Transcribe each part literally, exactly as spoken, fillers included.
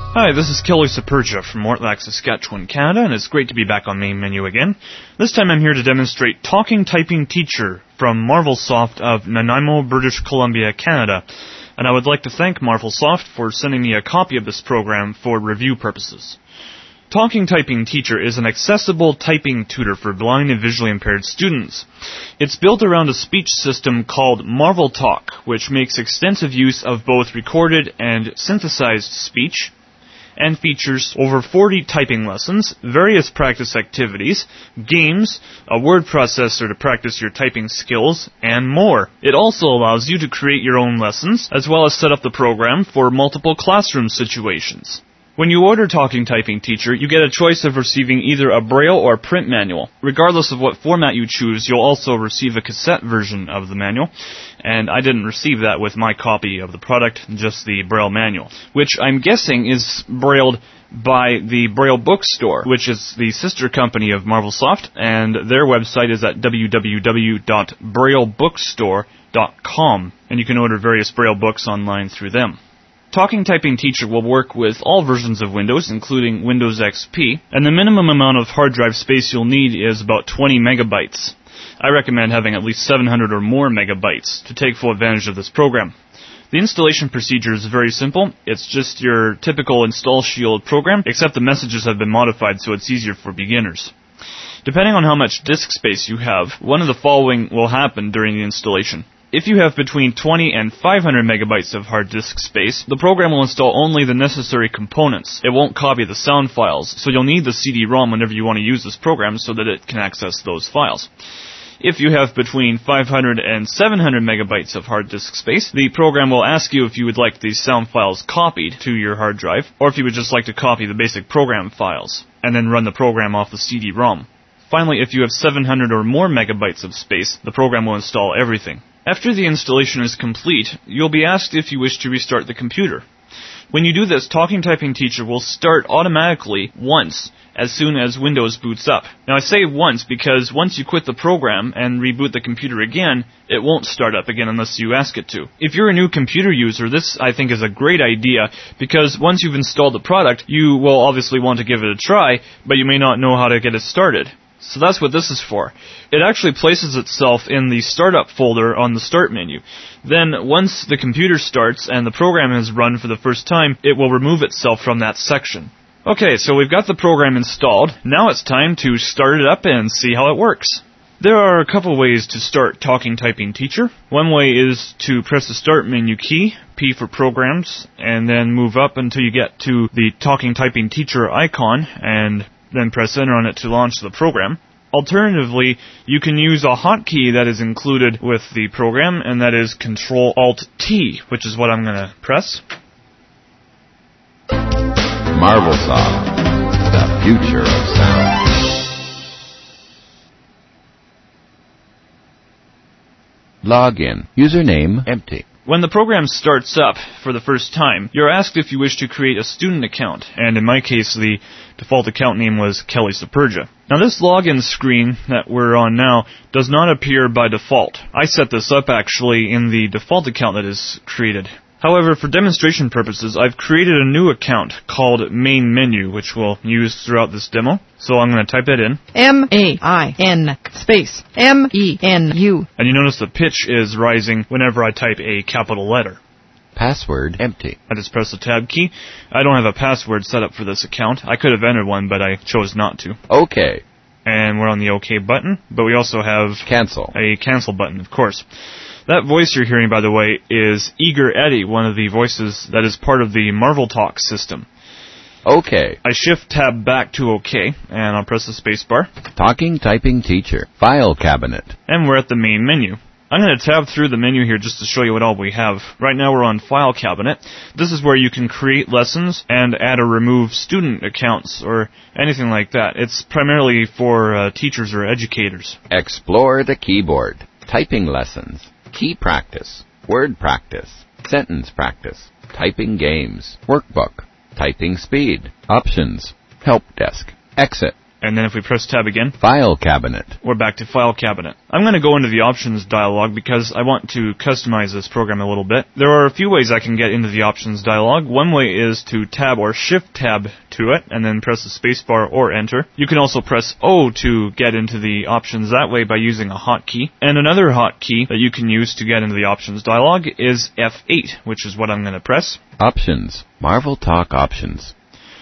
Hi, this is Kelly Saperja from Mortlach, Saskatchewan, Canada, and it's great to be back on Main Menu again. This time I'm here to demonstrate Talking Typing Teacher from Marvelsoft of Nanaimo, British Columbia, Canada. And I would like to thank Marvelsoft for sending me a copy of this program for review purposes. Talking Typing Teacher is an accessible typing tutor for blind and visually impaired students. It's built around a speech system called MarvelTalk, which makes extensive use of both recorded and synthesized speech, and features over forty typing lessons, various practice activities, games, a word processor to practice your typing skills, and more. It also allows you to create your own lessons, as well as set up the program for multiple classroom situations. When you order Talking Typing Teacher, you get a choice of receiving either a Braille or print manual. Regardless of what format you choose, you'll also receive a cassette version of the manual, and I didn't receive that with my copy of the product, just the Braille manual, which I'm guessing is brailled by the Braille Bookstore, which is the sister company of Marvelsoft, and their website is at w w w dot braille bookstore dot com, and you can order various Braille books online through them. Talking Typing Teacher will work with all versions of Windows, including Windows X P, and the minimum amount of hard drive space you'll need is about twenty megabytes. I recommend having at least seven hundred or more megabytes to take full advantage of this program. The installation procedure is very simple. It's just your typical Install Shield program, except the messages have been modified so it's easier for beginners. Depending on how much disk space you have, one of the following will happen during the installation. If you have between twenty and five hundred megabytes of hard disk space, the program will install only the necessary components. It won't copy the sound files, so you'll need the C D ROM whenever you want to use this program so that it can access those files. If you have between five hundred and seven hundred megabytes of hard disk space, the program will ask you if you would like these sound files copied to your hard drive, or if you would just like to copy the basic program files, and then run the program off the C D ROM. Finally, if you have seven hundred or more megabytes of space, the program will install everything. After the installation is complete, you'll be asked if you wish to restart the computer. When you do this, Talking Typing Teacher will start automatically once as soon as Windows boots up. Now I say once because once you quit the program and reboot the computer again, it won't start up again unless you ask it to. If you're a new computer user, this I think is a great idea because once you've installed the product, you will obviously want to give it a try, but you may not know how to get it started. So that's what this is for. It actually places itself in the Startup folder on the Start menu. Then, once the computer starts and the program has run for the first time, it will remove itself from that section. Okay, so we've got the program installed. Now it's time to start it up and see how it works. There are a couple ways to start Talking Typing Teacher. One way is to press the Start menu key, P for Programs, and then move up until you get to the Talking Typing Teacher icon, and then press enter on it to launch the program. Alternatively, you can use a hotkey that is included with the program, and that is control alt T, which is what I'm going to press. Marvelsoft, the future of sound. Login. Username empty. When the program starts up for the first time, you're asked if you wish to create a student account, and in my case, the default account name was Kelly Saperja. Now this login screen that we're on now does not appear by default. I set this up actually in the default account that is created. However, for demonstration purposes, I've created a new account called Main Menu, which we'll use throughout this demo. So I'm going to type that in. M A I N space M E N U. And you notice the pitch is rising whenever I type a capital letter. Password empty. I just press the tab key. I don't have a password set up for this account. I could have entered one, but I chose not to. OK. And we're on the OK button, but we also have Cancel. A cancel button, of course. That voice you're hearing, by the way, is Eager Eddie, one of the voices that is part of the MarvelTalk system. OK. I shift tab back to OK, and I'll press the space bar. Talking Typing Teacher. File Cabinet. And we're at the main menu. I'm going to tab through the menu here just to show you what all we have. Right now we're on File Cabinet. This is where you can create lessons and add or remove student accounts or anything like that. It's primarily for uh, teachers or educators. Explore the keyboard. Typing lessons. Key practice. Word practice. Sentence practice. Typing games. Workbook. Typing speed. Options. Help desk. Exit. And then if we press tab again, File cabinet. we're back to File Cabinet. I'm going to go into the Options dialog because I want to customize this program a little bit. There are a few ways I can get into the Options dialog. One way is to tab or shift tab to it, and then press the spacebar or enter. You can also press O to get into the options that way by using a hotkey. And another hotkey that you can use to get into the Options dialog is F eight, which is what I'm going to press. Options. Marvel Talk options.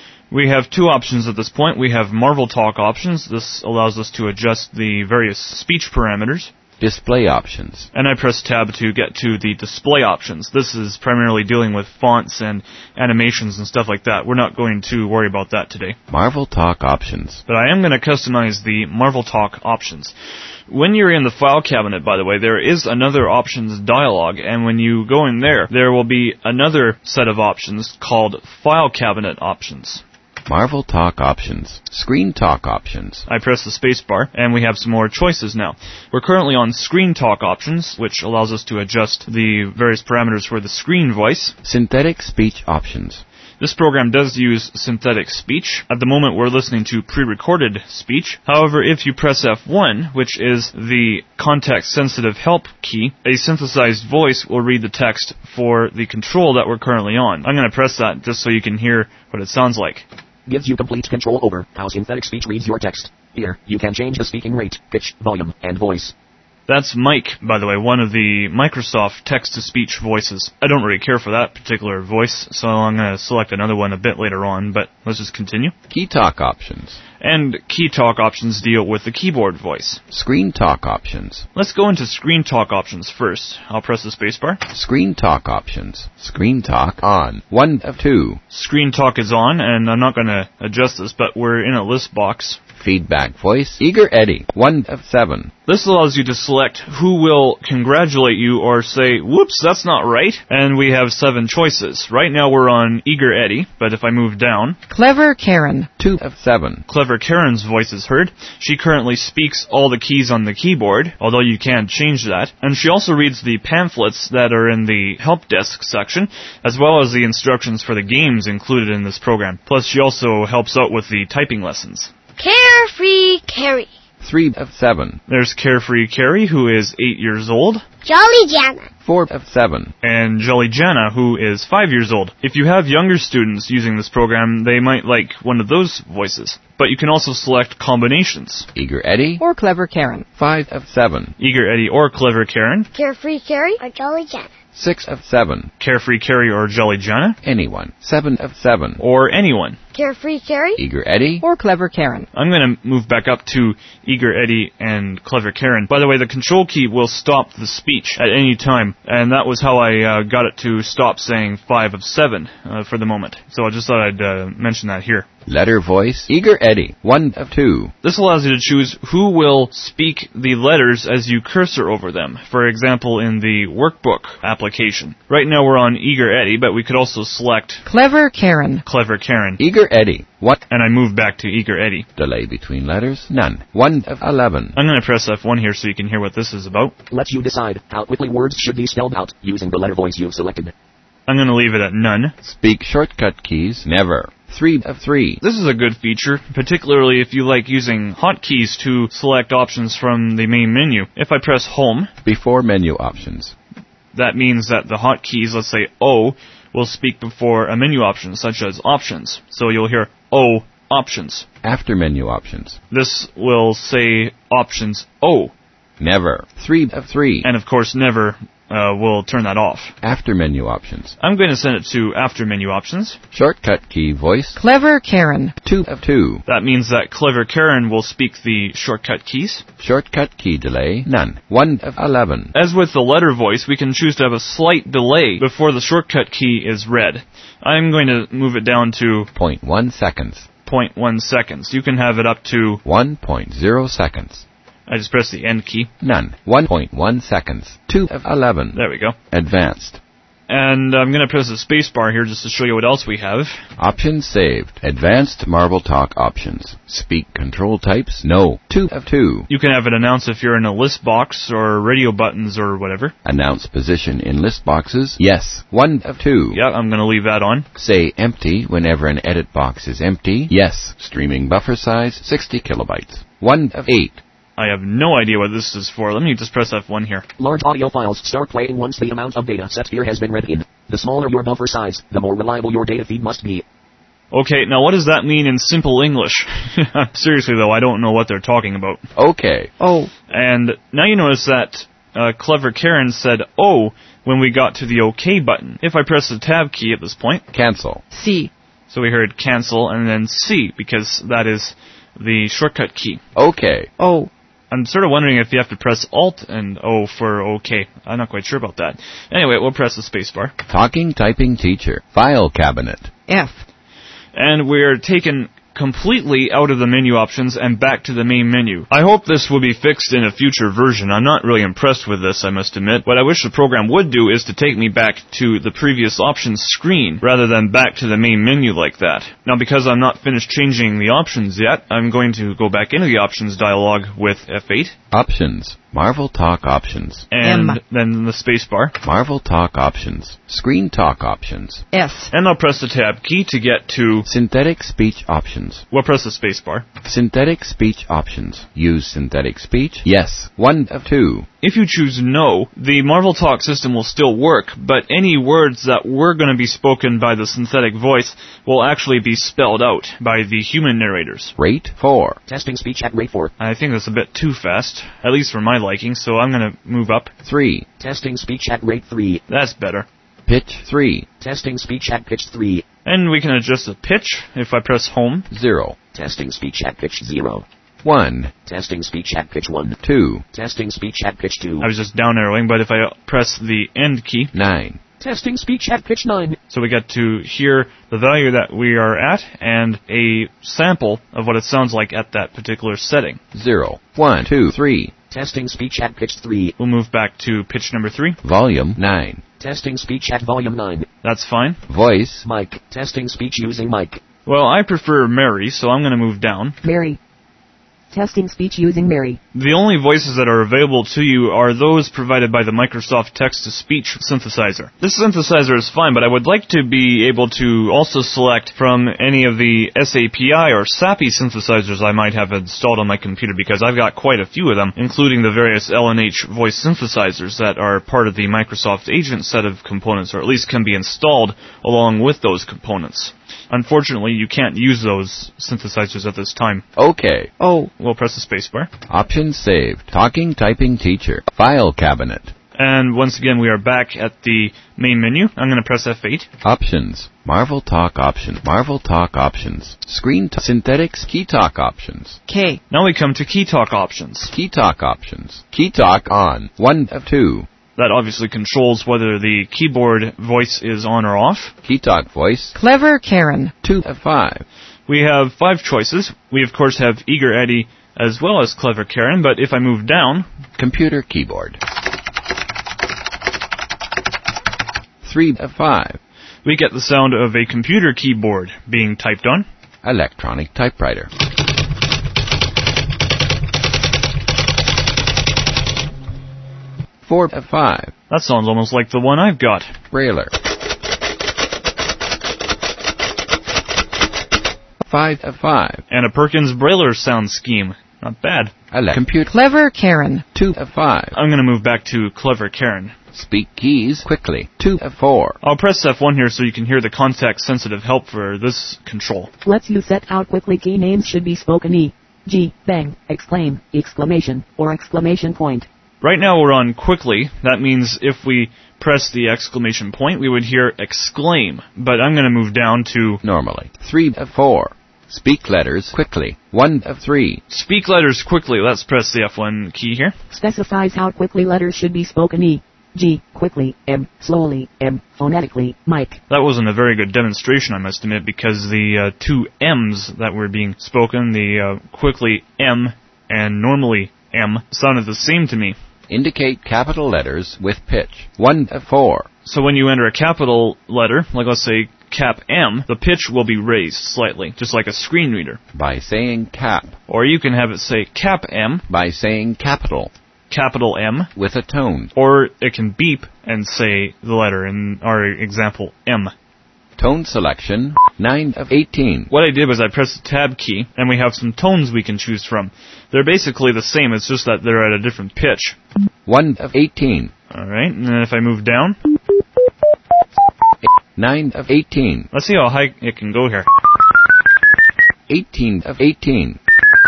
We have two options at this point. We have Marvel Talk options. This allows us to adjust the various speech parameters. Display options. And I press tab to get to the display options. This is primarily dealing with fonts and animations and stuff like that. We're not going to worry about that today. Marvel Talk options. But I am going to customize the Marvel Talk options. When you're in the File Cabinet, by the way, there is another Options dialog, and when you go in there, there will be another set of options called File Cabinet options. Marvel Talk options. Screen Talk options. I press the space bar, and we have some more choices now. We're currently on Screen Talk options, which allows us to adjust the various parameters for the screen voice. Synthetic speech options. This program does use synthetic speech. At the moment, we're listening to pre-recorded speech. However, if you press F one, which is the context-sensitive help key, a synthesized voice will read the text for the control that we're currently on. I'm going to press that just so you can hear what it sounds like. Gives you complete control over how synthetic speech reads your text. Here, you can change the speaking rate, pitch, volume, and voice. That's Mike, by the way, one of the Microsoft text-to-speech voices. I don't really care for that particular voice, so I'm going to select another one a bit later on, but let's just continue. Key Talk options. And Key Talk options deal with the keyboard voice. Screen Talk options. Let's go into Screen Talk options first. I'll press the spacebar. Screen Talk options. Screen Talk on. One of two. Screen Talk is on, and I'm not going to adjust this, but we're in a list box. Feedback voice. Eager Eddie. One of seven. This allows you to select who will congratulate you or say, whoops, that's not right. And we have seven choices. Right now we're on Eager Eddie, but if I move down, Clever Karen. Two of seven. Clever Karen's voice is heard. She currently speaks all the keys on the keyboard, although you can change that. And she also reads the pamphlets that are in the help desk section, as well as the instructions for the games included in this program. Plus, she also helps out with the typing lessons. Carefree Carrie. Three of seven. There's Carefree Carrie, who is eight years old. Jolly Jana. Four of seven. And Jolly Jana, who is five years old. If you have younger students using this program, they might like one of those voices. But you can also select combinations. Eager Eddie. Or Clever Karen. Five of seven. Eager Eddie or Clever Karen. Carefree Carrie or Jolly Jana. Six of seven. Carefree Carrie or Jolly Jana. Anyone. Seven of seven. Or anyone. Carefree Carrie. Eager Eddie. Or Clever Karen. I'm going to move back up to Eager Eddie and Clever Karen. By the way, the control key will stop the speech at any time, and that was how I uh, got it to stop saying five of seven uh, for the moment. So I just thought I'd uh, mention that here. Letter voice. Eager Eddie. One of two. This allows you to choose who will speak the letters as you cursor over them. For example, in the workbook application. Right now we're on Eager Eddie, but we could also select Clever Karen. Clever Karen. Eager Eddie. What? And I move back to Eager Eddie. Delay between letters. None. One of eleven. I'm going to press F one here so you can hear what this is about. Lets you decide how quickly words should be spelled out using the letter voice you've selected. I'm going to leave it at none. Speak shortcut keys. Never. Three of three. This is a good feature, particularly if you like using hotkeys to select options from the main menu. If I press Home, Before menu options. that means that the hotkeys, let's say O, will speak before a menu option, such as Options. So you'll hear O, Options. After menu options. This will say Options O. Never. Three of three. And of course, Never uh, will turn that off. After menu options. I'm going to send it to After Menu Options. Shortcut key voice. Clever Karen. Two of two. That means that Clever Karen will speak the shortcut keys. Shortcut key delay. None. One of eleven. As with the letter voice, we can choose to have a slight delay before the shortcut key is read. I'm going to move it down to Point one seconds. zero point one seconds. You can have it up to, One point zero seconds. I just press the end key. None. One point one seconds. Two of eleven. There we go. Advanced. And I'm going to press the space bar here just to show you what else we have. Options saved. Advanced Marvel Talk options. Speak control types? No. two of two. You can have it announce if you're in a list box or radio buttons or whatever. Announce position in list boxes? Yes. one of two. Yeah, I'm going to leave that on. Say empty whenever an edit box is empty? Yes. Streaming buffer size? sixty kilobytes. one of eight. I have no idea what this is for. Let me just press F one here. Large audio files start playing once the amount of data set here has been read in. The smaller your buffer size, the more reliable your data feed must be. Okay, now what does that mean in simple English? Seriously though, I don't know what they're talking about. Okay. Oh. And now you notice that uh, Clever Karen said O when we got to the OK button. If I press the tab key at this point. Cancel. C. So we heard cancel and then C, because that is the shortcut key. Okay. O. I'm sort of wondering if you have to press Alt and O for OK. I'm not quite sure about that. Anyway, we'll press the spacebar. Talking Typing Teacher. File Cabinet. F. And we're taken completely out of the menu options and back to the main menu. I hope this will be fixed in a future version. I'm not really impressed with this, I must admit. What I wish the program would do is to take me back to the previous options screen, rather than back to the main menu like that. Now, because I'm not finished changing the options yet, I'm going to go back into the options dialog with F eight. Options. Marvel Talk options. And M. then the spacebar. Marvel Talk options. Screen Talk options. S. And I'll press the tab key to get to... Synthetic speech options. We'll press the spacebar. Synthetic speech options. Use synthetic speech? Yes. One of two. If you choose no, the Marvel Talk system will still work, but any words that were going to be spoken by the synthetic voice will actually be spelled out by the human narrators. Rate four. Testing speech at rate four. I think that's a bit too fast, at least for my liking, so I'm going to move up. Three. Testing speech at rate three. That's better. Pitch three. Testing speech at pitch three. And we can adjust the pitch if I press home. Zero. Testing speech at pitch zero. One. Testing speech at pitch one. Two. Testing speech at pitch two. I was just down arrowing, but if I press the end key, Nine. Testing speech at pitch nine. so we get to hear the value that we are at and a sample of what it sounds like at that particular setting. Zero. One. Two. Three. Testing speech at pitch three. We'll move back to pitch number three. Volume nine. Testing speech at volume nine. That's fine. Voice. Mic. Testing speech using mic. Well, I prefer Mary, so I'm going to move down. Mary. Testing speech using Mary. The only voices that are available to you are those provided by the Microsoft Text-to-Speech synthesizer. This synthesizer is fine, but I would like to be able to also select from any of the S A P I or SAPI synthesizers I might have installed on my computer, because I've got quite a few of them, including the various L and H voice synthesizers that are part of the Microsoft Agent set of components, or at least can be installed along with those components. Unfortunately, you can't use those synthesizers at this time. Okay. O. We'll press the spacebar. Options saved. Talking Typing Teacher. File Cabinet. And once again, we are back at the main menu. I'm going to press F eight. Options. Marvel Talk option. Marvel Talk options. Screen t- Synthetics Key Talk options. K. Now we come to Key Talk options. Key Talk options. Key Talk on. One of two. That obviously controls whether the keyboard voice is on or off. Key Talk voice. Clever Karen. Two of five. We have five choices. We, of course, have Eager Eddie as well as Clever Karen, but if I move down... Computer keyboard. Three of five. We get the sound of a computer keyboard being typed on. Electronic typewriter. Four of five. That sounds almost like the one I've got. Brailler. Five of five. And a Perkins Brailler sound scheme. Not bad. Ele- computer. Clever Karen. Two of five. I'm going to move back to Clever Karen. Speak keys quickly. Two of four. I'll press F one here so you can hear the context-sensitive help for this control. Let's you set out quickly. Key names should be spoken E. G. Bang. Exclaim. Exclamation. Or exclamation point. Right now we're on quickly. That means if we press the exclamation point, we would hear exclaim. But I'm going to move down to Normally. Three of four. Speak letters quickly. One of three. speak letters quickly. Let's press the F one key here. Specifies how quickly letters should be spoken E. G. Quickly. M. Slowly. M. Phonetically. Mic. That wasn't a very good demonstration, I must admit, because the uh, two M's that were being spoken, the uh, quickly M and normally M, sounded the same to me. Indicate capital letters with pitch. One of four. So when you enter a capital letter, like let's say cap M, the pitch will be raised slightly, just like a screen reader. By saying cap. Or you can have it say cap M. By saying capital. Capital M. With a tone. Or it can beep and say the letter, in our example, M. Tone selection, nine of eighteen. What I did was I pressed the tab key, and we have some tones we can choose from. They're basically the same, it's just that they're at a different pitch. one of eighteen. Alright, and then if I move down... nine of eighteen. Let's see how high it can go here. eighteen of eighteen.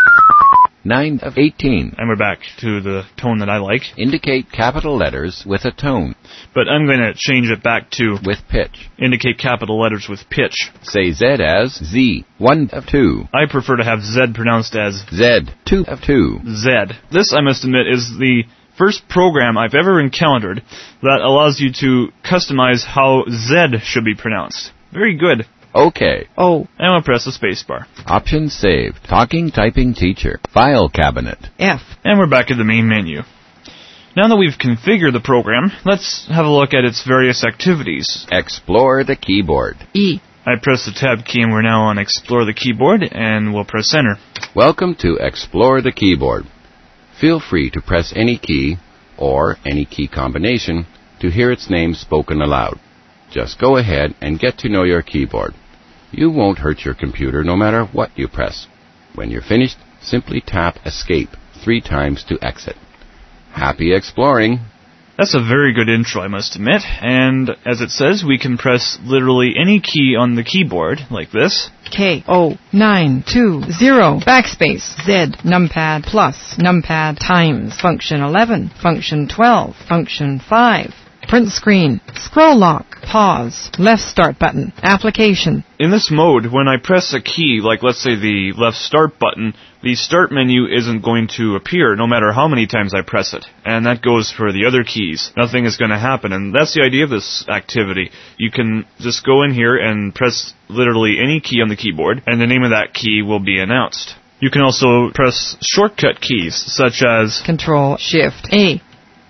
nine of eighteen. And we're back to the tone that I like. Indicate capital letters with a tone. But I'm going to change it back to... with pitch. Indicate capital letters with pitch. Say Z as Z. one of two. I prefer to have Z pronounced as... Z. two of two. Z. This, I must admit, is the first program I've ever encountered that allows you to customize how Z should be pronounced. Very good. Okay. O. And I'll press the space bar. Options saved. Talking Typing Teacher. File cabinet. F. And we're back at the main menu. Now that we've configured the program, let's have a look at its various activities. Explore the keyboard. E. I press the tab key and we're now on Explore the Keyboard, and we'll press Enter. Welcome to Explore the Keyboard. Feel free to press any key, or any key combination, to hear its name spoken aloud. Just go ahead and get to know your keyboard. You won't hurt your computer no matter what you press. When you're finished, simply tap Escape three times to exit. Happy exploring! That's a very good intro, I must admit, and as it says, we can press literally any key on the keyboard, like this. K. O. nine two zero. Backspace. Z. Numpad plus. Numpad times. Function eleven. Function twelve. Function five. Print screen. Scroll lock. Pause. Left start button. Application. In this mode, when I press a key, like let's say the left start button, the start menu isn't going to appear no matter how many times I press it. And that goes for the other keys. Nothing is going to happen. And that's the idea of this activity. You can just go in here and press literally any key on the keyboard, and the name of that key will be announced. You can also press shortcut keys, such as Control Shift A.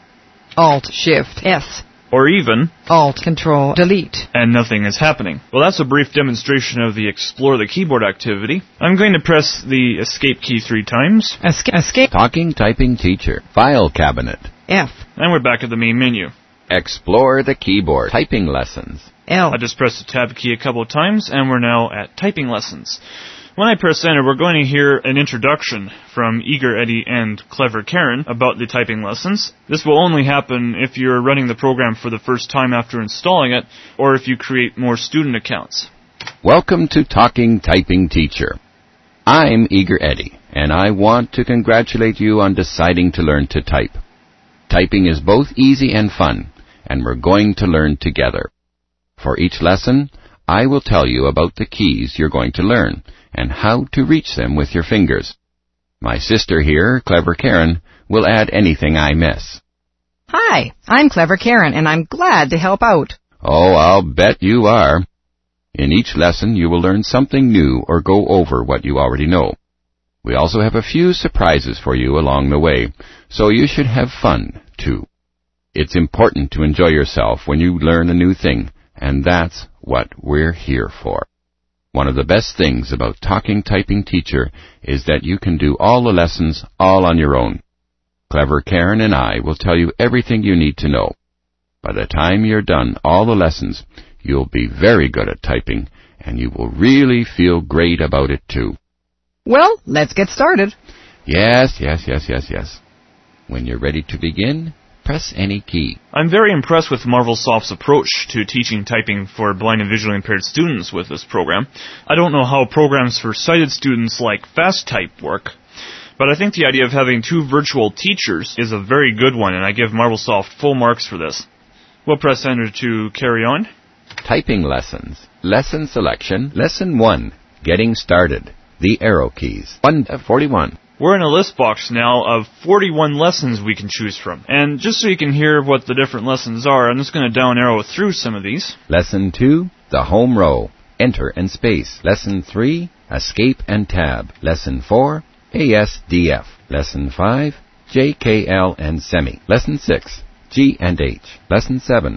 Alt Shift S. or even Alt Control Delete. and nothing is happening. Well, that's a brief demonstration of the Explore the Keyboard activity. I'm going to press the Escape key three times, Esca- escape. Talking Typing Teacher. File cabinet. F. and we're back at the main menu. Explore the keyboard. Typing lessons. L. I just pressed the tab key a couple of times, and we're now at typing lessons. When I press enter, we're going to hear an introduction from Eager Eddie and Clever Karen about the typing lessons. This will only happen if you're running the program for the first time after installing it, or if you create more student accounts. Welcome to Talking Typing Teacher. I'm Eager Eddie, and I want to congratulate you on deciding to learn to type. Typing is both easy and fun, and we're going to learn together. For each lesson, I will tell you about the keys you're going to learn, and how to reach them with your fingers. My sister here, Clever Karen, will add anything I miss. Hi, I'm Clever Karen, and I'm glad to help out. Oh, I'll bet you are. In each lesson, you will learn something new or go over what you already know. We also have a few surprises for you along the way, so you should have fun, too. It's important to enjoy yourself when you learn a new thing, and that's what we're here for. One of the best things about Talking Typing Teacher is that you can do all the lessons all on your own. Clever Karen and I will tell you everything you need to know. By the time you're done all the lessons, you'll be very good at typing, and you will really feel great about it too. Well, let's get started. Yes, yes, yes, yes, yes. When you're ready to begin, press any key. I'm very impressed with Marvelsoft's approach to teaching typing for blind and visually impaired students with this program. I don't know how programs for sighted students like FastType work, but I think the idea of having two virtual teachers is a very good one, and I give Marvelsoft full marks for this. We'll press enter to carry on. Typing lessons. Lesson selection. Lesson one. Getting started. The arrow keys. one of forty-one. We're in a list box now of forty-one lessons we can choose from. And just so you can hear what the different lessons are, I'm just going to down arrow through some of these. Lesson two. The home row. Enter and space. Lesson three. Escape and tab. Lesson four. A S D F. Lesson five. J K L and semi. Lesson six. G and H. Lesson seven.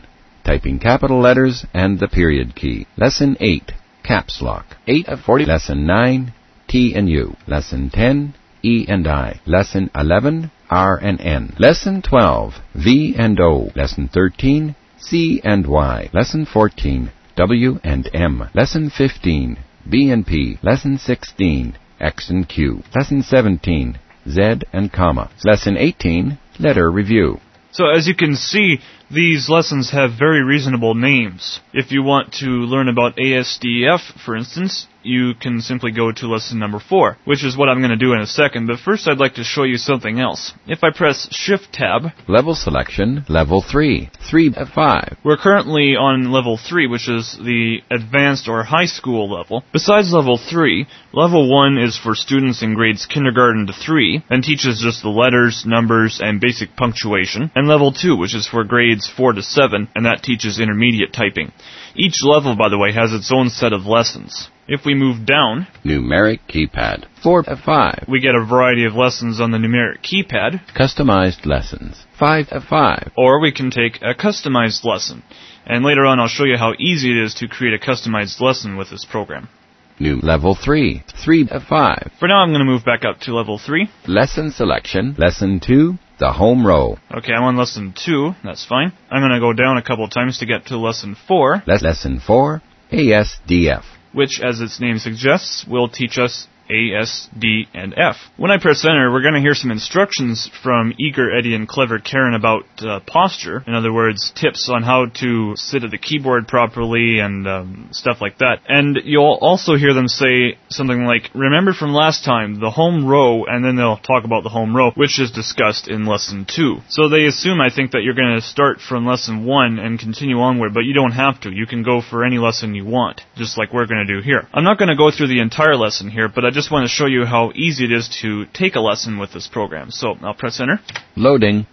typing capital letters and the period key. Lesson eight, Caps Lock. eight of forty. Lesson nine, T and U. Lesson ten, E and I. Lesson eleven, R and N. Lesson twelve, V and O. Lesson thirteen, C and Y. Lesson fourteen, W and M. Lesson fifteen, B and P. Lesson sixteen, X and Q. Lesson seventeen, Z and comma. Lesson eighteen, letter review. So as you can see, these lessons have very reasonable names. If you want to learn about A S D F, for instance, you can simply go to lesson number four, which is what I'm going to do in a second, but first I'd like to show you something else. If I press Shift-Tab... Level selection, level three, three of five. We're currently on level three, which is the advanced or high school level. Besides level three, level one is for students in grades kindergarten to three, and teaches just the letters, numbers, and basic punctuation. And level two, which is for grades four to seven, and that teaches intermediate typing. Each level, by the way, has its own set of lessons. If we move down, numeric keypad, four of five. We get a variety of lessons on the numeric keypad. Customized lessons, five of five. Or we can take a customized lesson. And later on I'll show you how easy it is to create a customized lesson with this program. New level three, three of five. For now I'm going to move back up to level three. Lesson selection, lesson two, the home row. Okay, I'm on lesson two, that's fine. I'm going to go down a couple times to get to lesson four. Le- lesson four, A S D F. Which, as its name suggests, will teach us A, S, D, and F. When I press enter, we're going to hear some instructions from Eager Eddie and Clever Karen about uh, posture. In other words, tips on how to sit at the keyboard properly and um, stuff like that. And you'll also hear them say something like, remember from last time, the home row, and then they'll talk about the home row, which is discussed in lesson two. So they assume, I think, that you're going to start from lesson one and continue onward, but you don't have to. You can go for any lesson you want, just like we're going to do here. I'm not going to go through the entire lesson here, but I just want to show you how easy it is to take a lesson with this program. So I'll press enter. Loading.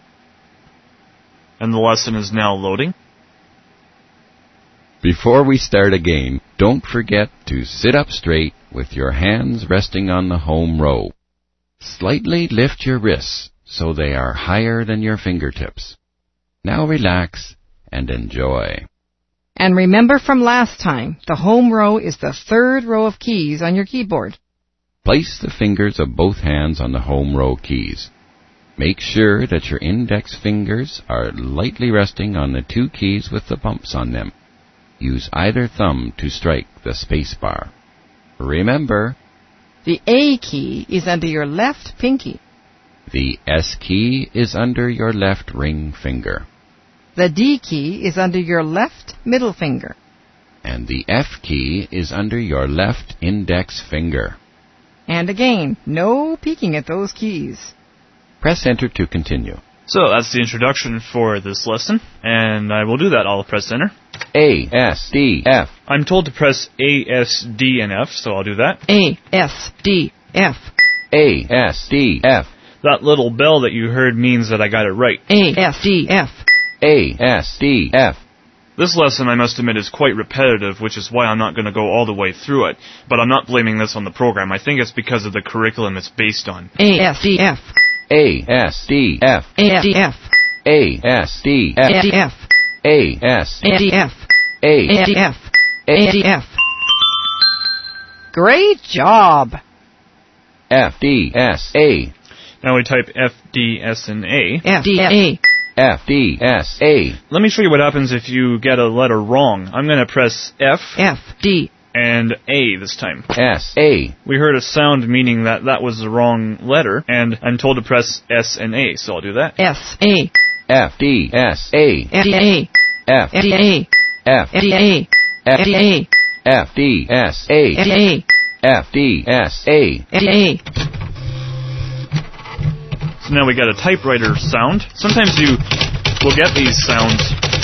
And the lesson is now loading. Before we start again, don't forget to sit up straight with your hands resting on the home row. Slightly lift your wrists so they are higher than your fingertips. Now relax and enjoy. And remember from last time, the home row is the third row of keys on your keyboard. Place the fingers of both hands on the home row keys. Make sure that your index fingers are lightly resting on the two keys with the bumps on them. Use either thumb to strike the space bar. Remember, the A key is under your left pinky. The S key is under your left ring finger. The D key is under your left middle finger. And the F key is under your left index finger. And again, no peeking at those keys. Press enter to continue. So that's the introduction for this lesson, and I will do that. I'll press enter. A, S, D, F. I'm told to press A, S, D, and F, so I'll do that. A, S, D, F. A, S, D, F. That little bell that you heard means that I got it right. A, S, D, F. A, S, D, F. This lesson, I must admit, is quite repetitive, which is why I'm not going to go all the way through it. But I'm not blaming this on the program. I think it's because of the curriculum it's based on. A, S, D, F. A, S, D, F. A, S, D, F. A, S, D, F. A, D, F. A, S, A, D, F. A, A, D, F. A, D, F. Great job! F, D, S, A. Now we type F, D, S, and A. F, D, A. F, D, S, A. Let me show you what happens if you get a letter wrong. I'm going to press F. F, D. And A this time. S, A. We heard a sound meaning that that was the wrong letter, and I'm told to press S and A, so I'll do that. S, A. F, D, S, A. F, D, A. F, F, D, A. F, F, D, A. F, D, A. F, D, S, A. F, D, A. F, D, S, A. F, D, A. So now we got a typewriter sound. Sometimes you will get these sounds.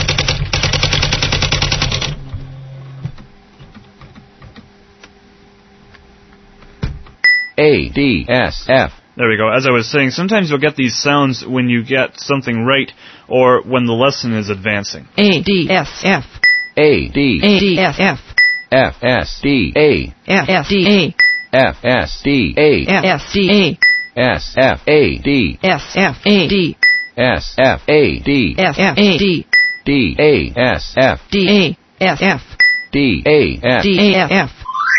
A, D, S, F. There we go. As I was saying, sometimes you'll get these sounds when you get something right or when the lesson is advancing. A, D, S, F. A, D. A, D, S, F. F, S, D, A. F, S, D, A. F, S, D, A. F, S, D, A. S, F, A, D. S, F, A, D. S, F, A, D. S, F, A, D. D A S F D A S F D A S D A F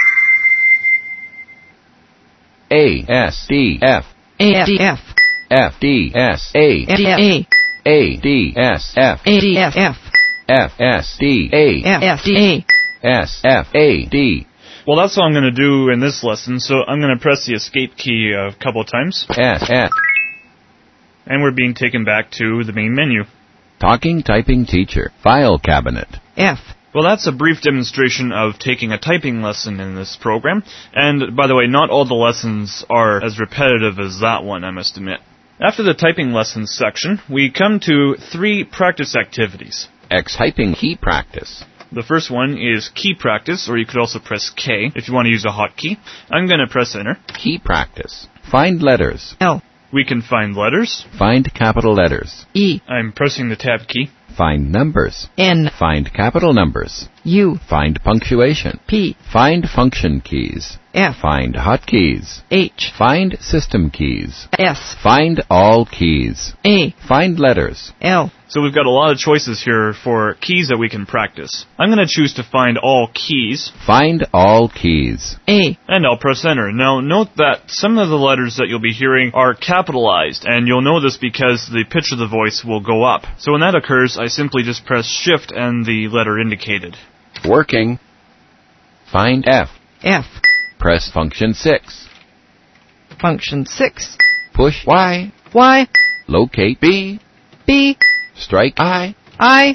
A S D F A D F F D S A A A D S F A D S F F S D A F S D A S F A D Well, that's all I'm going to do in this lesson, so I'm going to press the escape key a couple of times, S S and we're being taken back to the main menu. Talking Typing Teacher File Cabinet. F Well, that's a brief demonstration of taking a typing lesson in this program. And, by the way, not all the lessons are as repetitive as that one, I must admit. After the typing lessons section, we come to three practice activities. X-Typing Key Practice. The first one is key practice, or you could also press K if you want to use a hotkey. I'm going to press Enter. Key Practice. Find letters. L We can find letters. Find capital letters. E I'm pressing the Tab key. Find numbers. N Find capital numbers. U Find punctuation. P Find function keys. F Find hotkeys. H Find system keys. S Find all keys. A Find letters. L So we've got a lot of choices here for keys that we can practice. I'm going to choose to find all keys, Find all keys. A and I'll press Enter. Now, note that some of the letters that you'll be hearing are capitalized, and you'll know this because the pitch of the voice will go up. So when that occurs, I simply just press Shift and the letter indicated. Working. Find F. F Press function six. function six Push Y. Y Locate B. B Strike I. I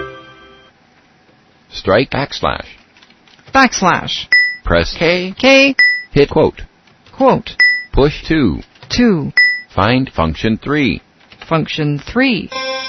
Strike backslash. backslash Press K. K Hit quote. quote Push two. two Find function three. function three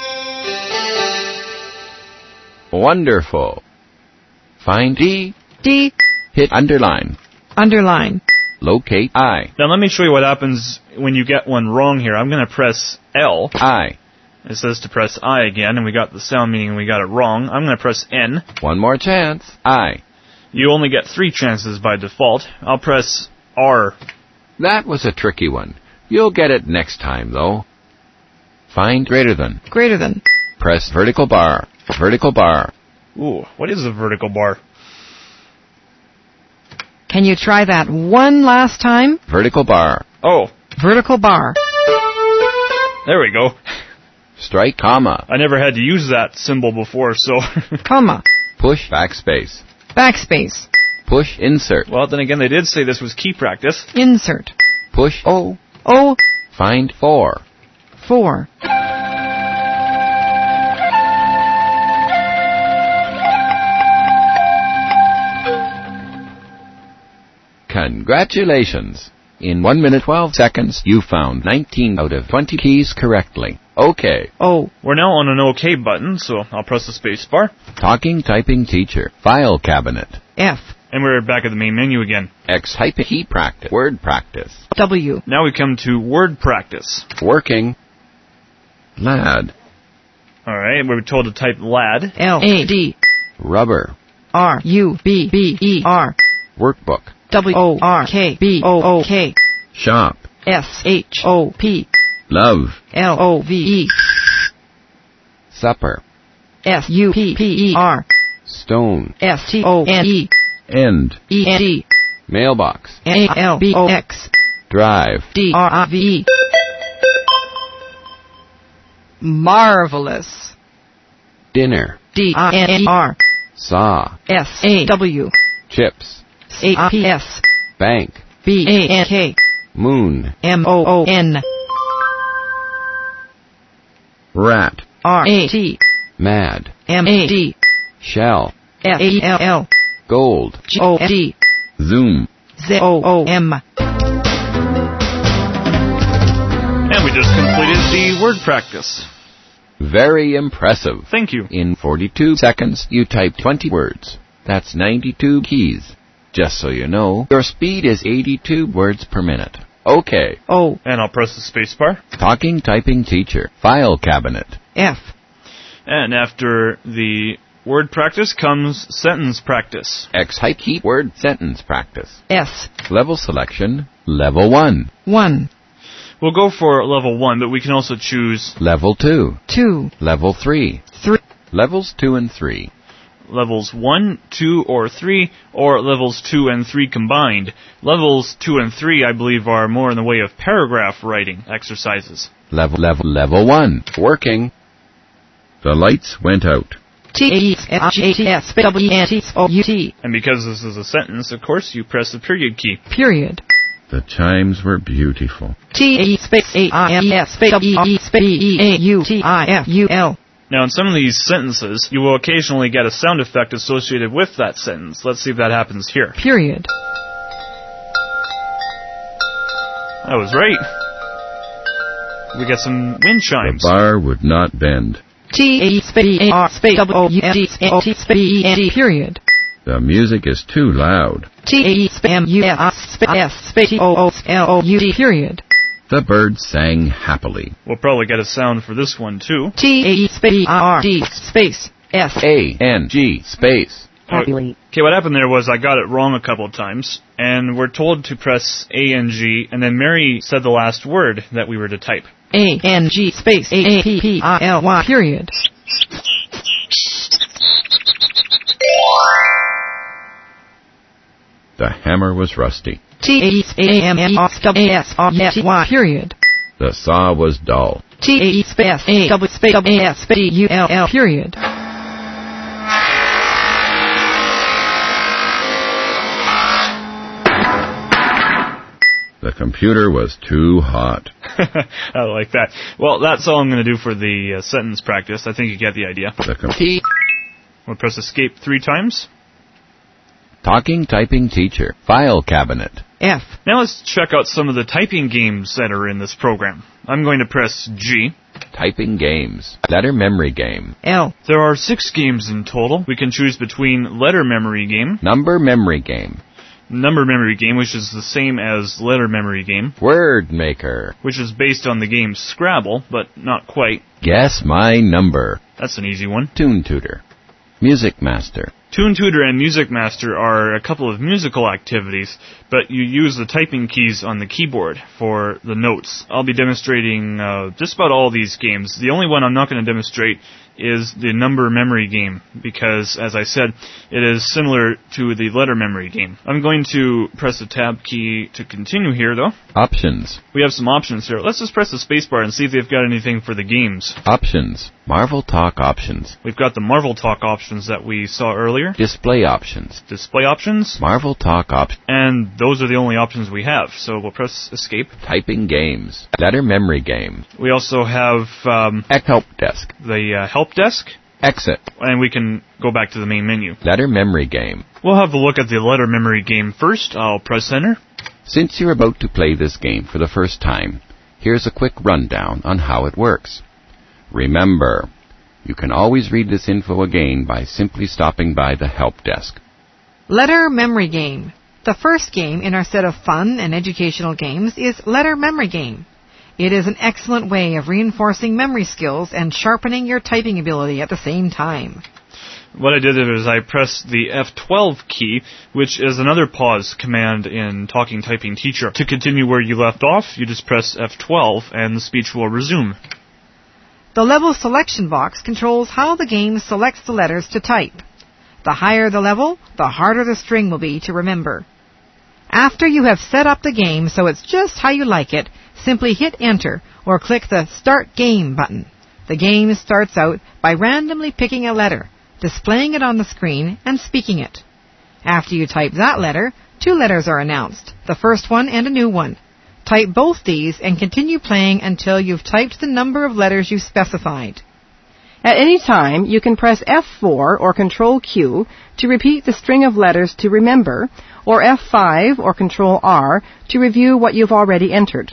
Wonderful. Find D. D Hit underline. underline Locate I. Now let me show you what happens when you get one wrong here. I'm going to press L. I. It says to press I again, and we got the sound meaning we got it wrong. I'm going to press N. One more chance. I. You only get three chances by default. I'll press R. That was a tricky one. You'll get it next time, though. Find greater than. greater than Press vertical bar. Vertical bar. Ooh, what is a vertical bar? Can you try that one last time? Vertical bar. Oh, Vertical bar there we go. Strike comma. I never had to use that symbol before, so... comma Push backspace. backspace Push insert. Well, then again, they did say this was key practice. insert Push O. O Find four. four Congratulations! In one minute twelve seconds, you found nineteen out of twenty keys correctly. Okay. O We're now on an OK button, so I'll press the space bar. Talking Typing Teacher. File Cabinet. F And we're back at the main menu again. X-Typing Key Practice. Word Practice. W Now we come to word practice. Working. Lad. Alright, we're told to type lad. L A D Rubber. R U B B E R Workbook. W O R K B O O K Shop. S H O P Love. L O V E Supper. S U P P E R Stone. S T O N E End. E N D Mailbox. A L B O X Drive. D R I V E Marvelous Dinner. D I N E R Saw. S A W Chips. A I P S Bank. B A N K Moon. M O O N Rat. R A T Mad. M A D Shell. F E L L Gold. G O D Zoom. Z O O M And we just completed the word practice. Very impressive. Thank you. In forty-two seconds, you typed twenty words. That's ninety-two keys. Just so you know, your speed is eighty-two words per minute. Okay. O And I'll press the space bar. Talking Typing Teacher. File Cabinet. F And after the word practice comes sentence practice. X-Type Keyword Sentence Practice. S Level Selection. Level one. one We'll go for level one, but we can also choose Level two. two Level three. three Levels two and three. Levels one, two, or three, or levels two and three combined. Levels two and three, I believe, are more in the way of paragraph writing exercises. Level, level, level one. Working. The lights went out. T E S G T S W N T O U T. And because this is a sentence, of course, you press the period key. Period. The chimes were beautiful. T E space A I M E S space W E space E A U T I F U L. Now, in some of these sentences, you will occasionally get a sound effect associated with that sentence. Let's see if that happens here. Period. That was right. We get some wind chimes. The bar would not bend. T E space A R space W O U N D O T space E N D. Period. The music is too loud. T E space M U N space S space T O O L O U D. Period. The birds sang happily. We'll probably get a sound for this one, too. T A space R D space S A N G space. Happily. Okay, what happened there was I got it wrong a couple of times, and we're told to press A N G, and then Mary said the last word that we were to type. A N G space A P P I L Y. Period. The hammer was rusty. T E A M M R W S R T Y. Period. The saw was dull. T E space A W space W S space D U L L. Period. The computer was too hot. I like that. Well, that's all I'm going to do for the uh, sentence practice. I think you get the idea. The com- We'll press escape three times. Talking typing teacher. File cabinet. F. Now let's check out some of the typing games that are in this program. I'm going to press G. Typing games. Letter memory game. L. There are six games in total. We can choose between letter memory game, Number memory game. number memory game, which is the same as letter memory game, Word maker. which is based on the game Scrabble, but not quite. Guess my number. That's an easy one. Tune tutor. Music master. Tune Tutor and Music Master are a couple of musical activities, but you use the typing keys on the keyboard for the notes. I'll be demonstrating uh, just about all these games. The only one I'm not going to demonstrate is the number memory game, because, as I said, it is similar to the letter memory game. I'm going to press the tab key to continue here, though. Options. We have some options here. Let's just press the spacebar and see if they've got anything for the games. Options. Marvel Talk options. We've got the Marvel Talk options that we saw earlier. Display options. Display options. Marvel Talk options. And those are the only options we have, so we'll press escape. Typing games. Letter memory game. We also have um, Help desk. the uh, help desk, Exit. and we can go back to the main menu. Letter memory game. We'll have a look at the letter memory game first. I'll press enter. Since you're about to play this game for the first time, here's a quick rundown on how it works. Remember, you can always read this info again by simply stopping by the help desk. Letter memory game. The first game in our set of fun and educational games is Letter Memory Game. It is an excellent way of reinforcing memory skills and sharpening your typing ability at the same time. What I did is I pressed the F twelve key, which is another pause command in Talking Typing Teacher. To continue where you left off, you just press F twelve and the speech will resume. The level selection box controls how the game selects the letters to type. The higher the level, the harder the string will be to remember. After you have set up the game so it's just how you like it, simply hit enter or click the Start Game button. The game starts out by randomly picking a letter, displaying it on the screen, and speaking it. After you type that letter, two letters are announced, the first one and a new one. Type both these and continue playing until you've typed the number of letters you specified. At any time, you can press F four or Control Q to repeat the string of letters to remember, or F five or Control R to review what you've already entered.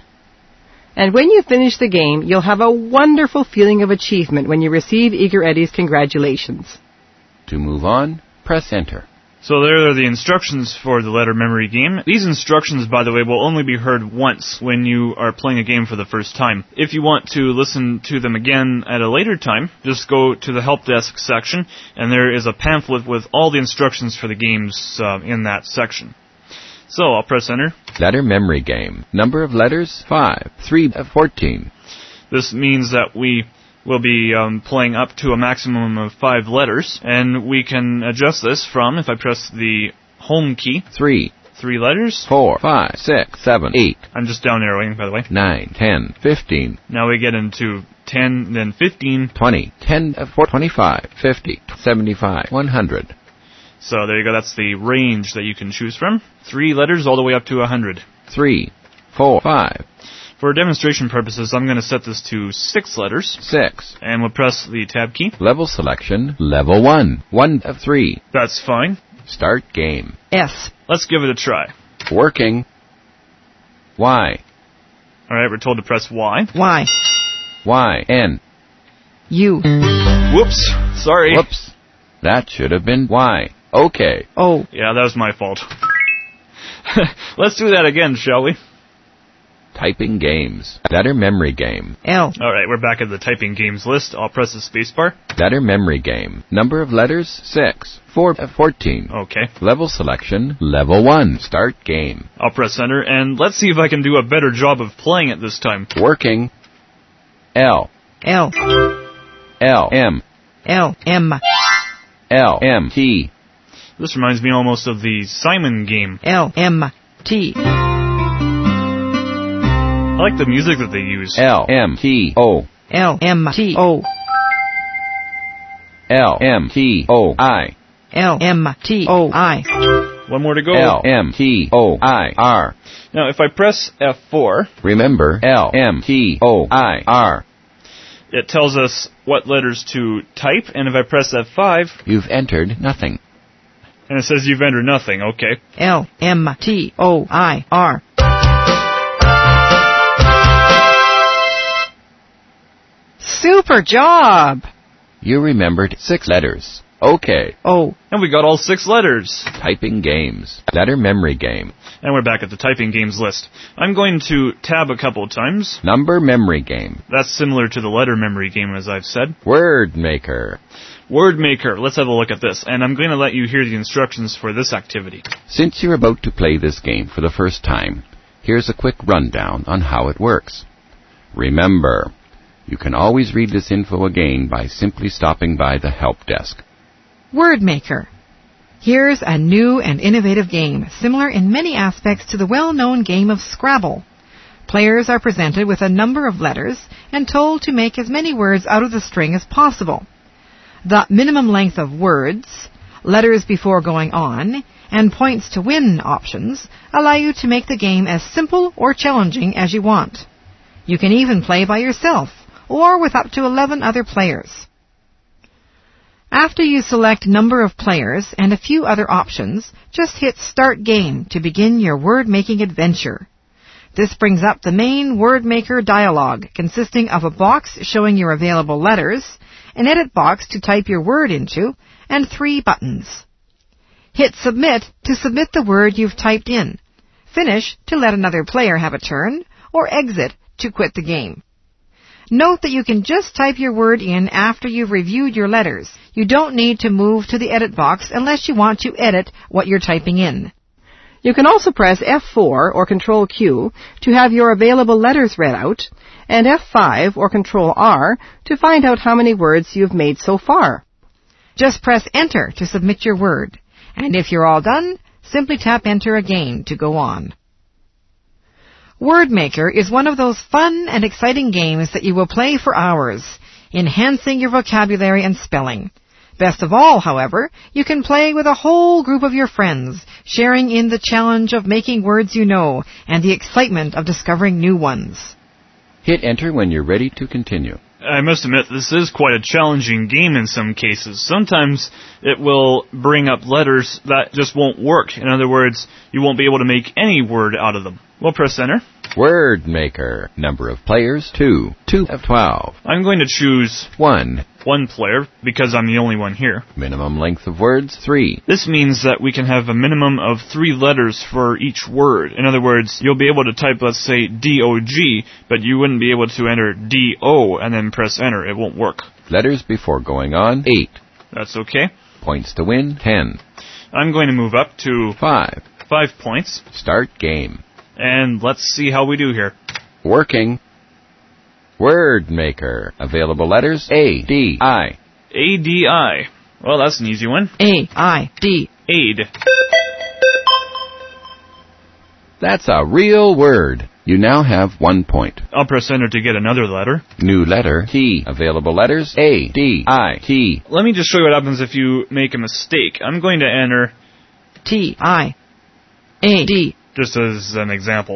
And when you finish the game, you'll have a wonderful feeling of achievement when you receive Eager Eddie's congratulations. To move on, press enter. So there are the instructions for the letter memory game. These instructions, by the way, will only be heard once when you are playing a game for the first time. If you want to listen to them again at a later time, just go to the help desk section, and there is a pamphlet with all the instructions for the games uh, in that section. So I'll press enter. Letter memory game. Number of letters, five. three of fourteen. This means that we We'll be um, playing up to a maximum of five letters, and we can adjust this from, if I press the home key, three, three letters, four, five, six, seven, eight. I'm just down arrowing, by the way. nine, ten, fifteen. Now we get into ten, then fifteen. twenty, ten, four, twenty-five, fifty, seventy-five, one hundred. So there you go, that's the range that you can choose from. Three letters all the way up to one hundred. three, four, five. For demonstration purposes, I'm going to set this to six letters. six. And we'll press the tab key. Level selection, level one. one of three. That's fine. Start game. S. Let's give it a try. Working. Y. Alright, we're told to press Y. Y. Y. N. U. Whoops. Sorry. Whoops. That should have been Y. Okay. O. Yeah, that was my fault. Let's do that again, shall we? Typing games. Letter memory game. L. Alright, we're back at the typing games list. I'll press the spacebar. Letter memory game. Number of letters, six. four of fourteen. Okay. Level selection, level one. Start game. I'll press enter, and let's see if I can do a better job of playing it this time. Working. L. L. L. M. L. M. L. M. T. This reminds me almost of the Simon game. L. M. T. I like the music that they use. L. M. T. O. L. M. T. O. L. M. T. O. I. L. M. T. O. I. One more to go. L. M. T. O. I. R. Now, if I press F four, Remember, L. M. T. O. I. R. it tells us what letters to type, and if I press F five, You've entered nothing. and it says you've entered nothing. Okay. L. M. T. O. I. R. Super job! You remembered six letters. Okay. O. And we got all six letters. Typing games. Letter memory game. And we're back at the typing games list. I'm going to tab a couple times. Number memory game. That's similar to the letter memory game, as I've said. Word maker. Word Maker. Let's have a look at this. And I'm going to let you hear the instructions for this activity. Since you're about to play this game for the first time, here's a quick rundown on how it works. Remember, you can always read this info again by simply stopping by the help desk. Word Maker. Here's a new and innovative game, similar in many aspects to the well-known game of Scrabble. Players are presented with a number of letters and told to make as many words out of the string as possible. The minimum length of words, letters before going on, and points to win options allow you to make the game as simple or challenging as you want. You can even play by yourself, or with up to eleven other players. After you select number of players and a few other options, just hit Start Game to begin your word-making adventure. This brings up the main Word Maker dialog, consisting of a box showing your available letters, an edit box to type your word into, and three buttons. Hit Submit to submit the word you've typed in, Finish to let another player have a turn, or Exit to quit the game. Note that you can just type your word in after you've reviewed your letters. You don't need to move to the edit box unless you want to edit what you're typing in. You can also press F four or Control Q to have your available letters read out, and F five or Control R to find out how many words you've made so far. Just press Enter to submit your word, and if you're all done, simply tap Enter again to go on. Word Maker is one of those fun and exciting games that you will play for hours, enhancing your vocabulary and spelling. Best of all, however, you can play with a whole group of your friends, sharing in the challenge of making words you know and the excitement of discovering new ones. Hit enter when you're ready to continue. I must admit, this is quite a challenging game in some cases. Sometimes it will bring up letters that just won't work. In other words, you won't be able to make any word out of them. We'll press enter. Word maker. Number of players, two. Two of twelve. I'm going to choose One. one player because I'm the only one here. Minimum length of words, three. This means that we can have a minimum of three letters for each word. In other words, you'll be able to type, let's say, D O G, but you wouldn't be able to enter D O and then press enter. It won't work. Letters before going on, eight. That's okay. Points to win, ten. I'm going to move up to Five. five points. Start game. And let's see how we do here. Working. Word maker. Available letters A, D, I. A D I. Well, that's an easy one. A I D. Aid. That's a real word. You now have one point. I'll press enter to get another letter. New letter, T. Available letters A, D, I, T. Let me just show you what happens if you make a mistake. I'm going to enter T I A D. just as an example.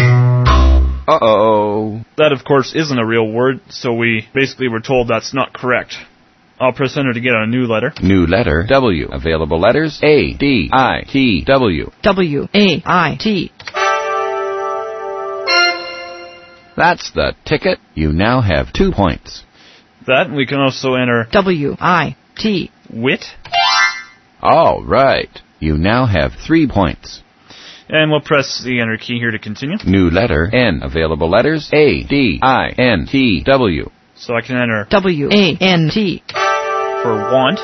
Uh-oh. That, of course, isn't a real word, so we basically were told that's not correct. I'll press enter to get a new letter. New letter, W. Available letters A, D, I, T, W. W A I T. That's the ticket. You now have two points. That, we can also enter W I T. wit, All right. You now have three points. and we'll press the enter key here to continue. New letter, N. Available letters A, D, I, N, T, W. So I can enter W A N T. for want.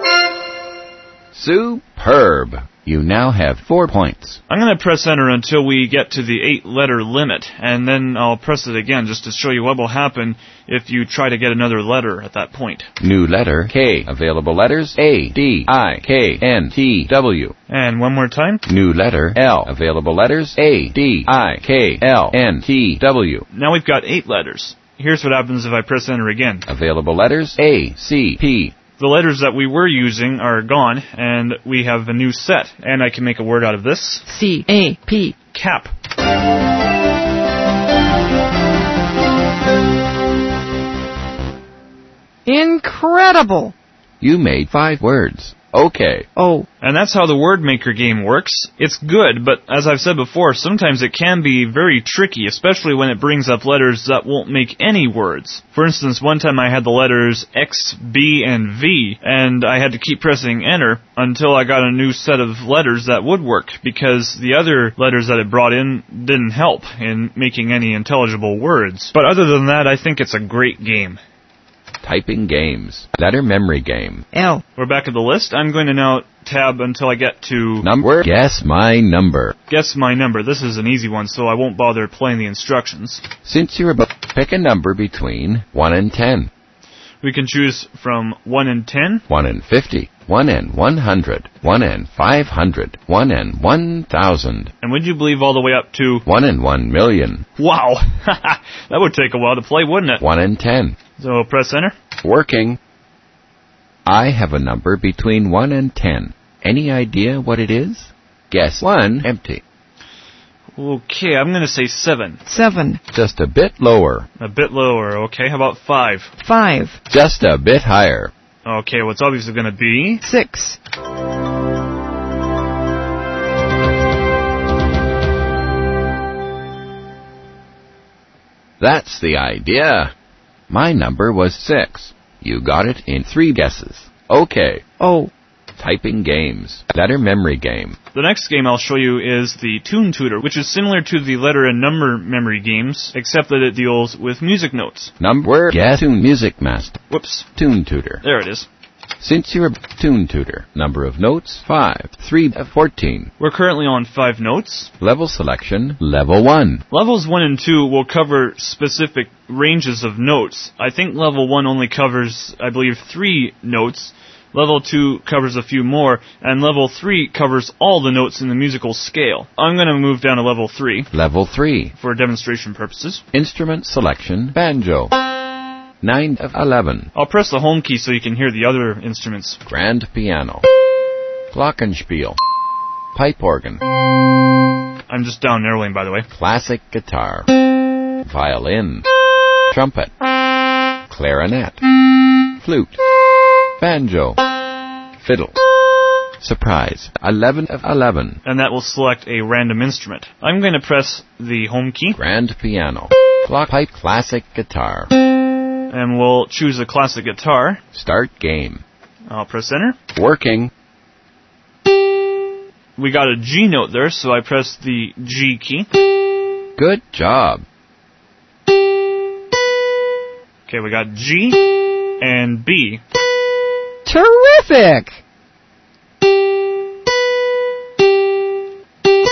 Superb. You now have four points. I'm going to press enter until we get to the eight-letter limit, and then I'll press it again just to show you what will happen if you try to get another letter at that point. New letter, K. Available letters A, D, I, K, N, T, W. And one more time. New letter, L. Available letters A, D, I, K, L, N, T, W. Now we've got eight letters. Here's what happens if I press enter again. Available letters A, C, P. The letters that we were using are gone, and we have a new set. And I can make a word out of this. C A P. Cap. Incredible. You made five words. Okay. Oh. And that's how the word maker game works. It's good, but as I've said before, sometimes it can be very tricky, especially when it brings up letters that won't make any words. For instance, one time I had the letters X, B, and V, and I had to keep pressing enter until I got a new set of letters that would work, because the other letters that it brought in didn't help in making any intelligible words. But other than that, I think it's a great game. Typing games. Letter memory game. L. We're back at the list. I'm going to now tab until I get to Number. Guess my number. guess my number. This is an easy one, so I won't bother playing the instructions. Since you're about to pick a number between one and ten. We can choose from one and ten, one and fifty. one and one hundred. one and five hundred. one and one thousand. and would you believe all the way up to... one and one million. Wow! That would take a while to play, wouldn't it? one and ten. So press enter. Working. I have a number between one and ten. Any idea what it is? Guess one. Empty. Okay, I'm going to say seven. Seven. Just a bit lower. A bit lower, okay. How about five? Five. Just a bit higher. Okay, what's obviously going to be... Six. That's the idea. My number was six. You got it in three guesses. Okay. O. Typing games. Letter memory game. The next game I'll show you is the Tune Tutor, which is similar to the letter and number memory games, except that it deals with music notes. Number. Guess Tune Music Master. Whoops. Tune Tutor. There it is. Since you're a Tune Tutor. Number of notes. Five. Three. Fourteen. We're currently on five notes. Level selection. Level one. Levels one and two will cover specific ranges of notes. I think level one only covers, I believe, three notes. Level two covers a few more, and level three covers all the notes in the musical scale. I'm going to move down to level three Level three. for demonstration purposes. Instrument selection. Banjo. Nine of eleven. I'll press the home key so you can hear the other instruments. Grand piano. Glockenspiel. Pipe organ. I'm just down narrowing, by the way. Classic guitar. Violin. Trumpet. Clarinet. Flute. Banjo. Fiddle. Surprise. Eleven of eleven. And that will select a random instrument. I'm going to press the home key, Grand piano. Clock pipe. Classic guitar. and we'll choose a classic guitar. Start game. I'll press enter. Working. We got a G note there, so I press the G key. Good job. Okay, we got G and B. Terrific!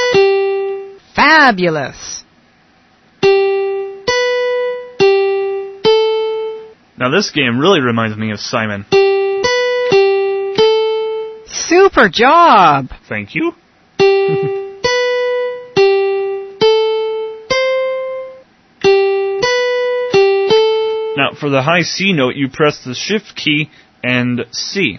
Fabulous! Now this game really reminds me of Simon. Super job! Thank you. Now, for the high C note, you press the Shift key and C.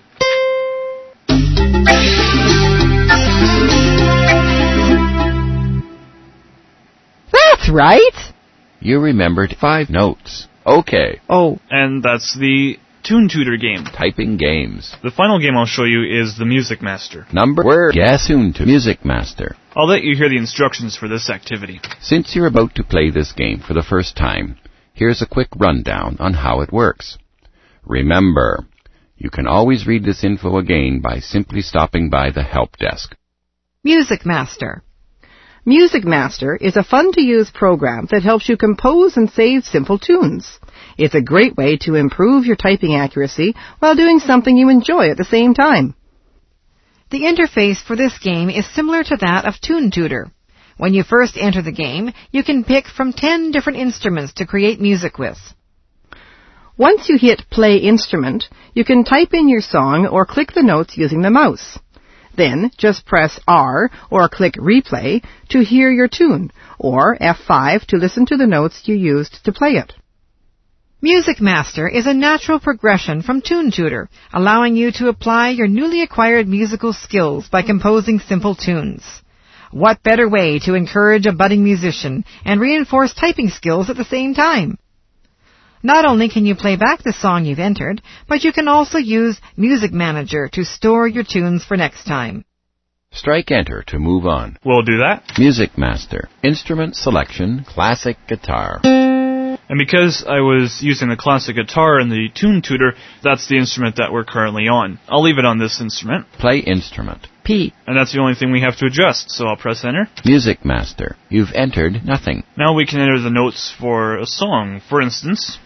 That's right! You remembered five notes. Okay. Oh. And that's the Tune Tutor game. Typing games. The final game I'll show you is the Music Master. Number word. Guess soon to Music Master. I'll let you hear the instructions for this activity. Since you're about to play this game for the first time, here's a quick rundown on how it works. Remember, you can always read this info again by simply stopping by the help desk. Music Master. Music Master is a fun-to-use program that helps you compose and save simple tunes. It's a great way to improve your typing accuracy while doing something you enjoy at the same time. The interface for this game is similar to that of Tune Tutor. When you first enter the game, you can pick from ten different instruments to create music with. Once you hit Play Instrument, you can type in your song or click the notes using the mouse. Then just press R or click Replay to hear your tune, or F five to listen to the notes you used to play it. Music Master is a natural progression from Tune Tutor, allowing you to apply your newly acquired musical skills by composing simple tunes. What better way to encourage a budding musician and reinforce typing skills at the same time? Not only can you play back the song you've entered, but you can also use Music Manager to store your tunes for next time. Strike Enter to move on. We'll do that. Music Master. Instrument selection, classic guitar. And because I was using the classic guitar in the Tune Tutor, that's the instrument that we're currently on. I'll leave it on this instrument. Play instrument. P. And that's the only thing we have to adjust, so I'll press Enter. Music Master. You've entered nothing. Now we can enter the notes for a song. For instance,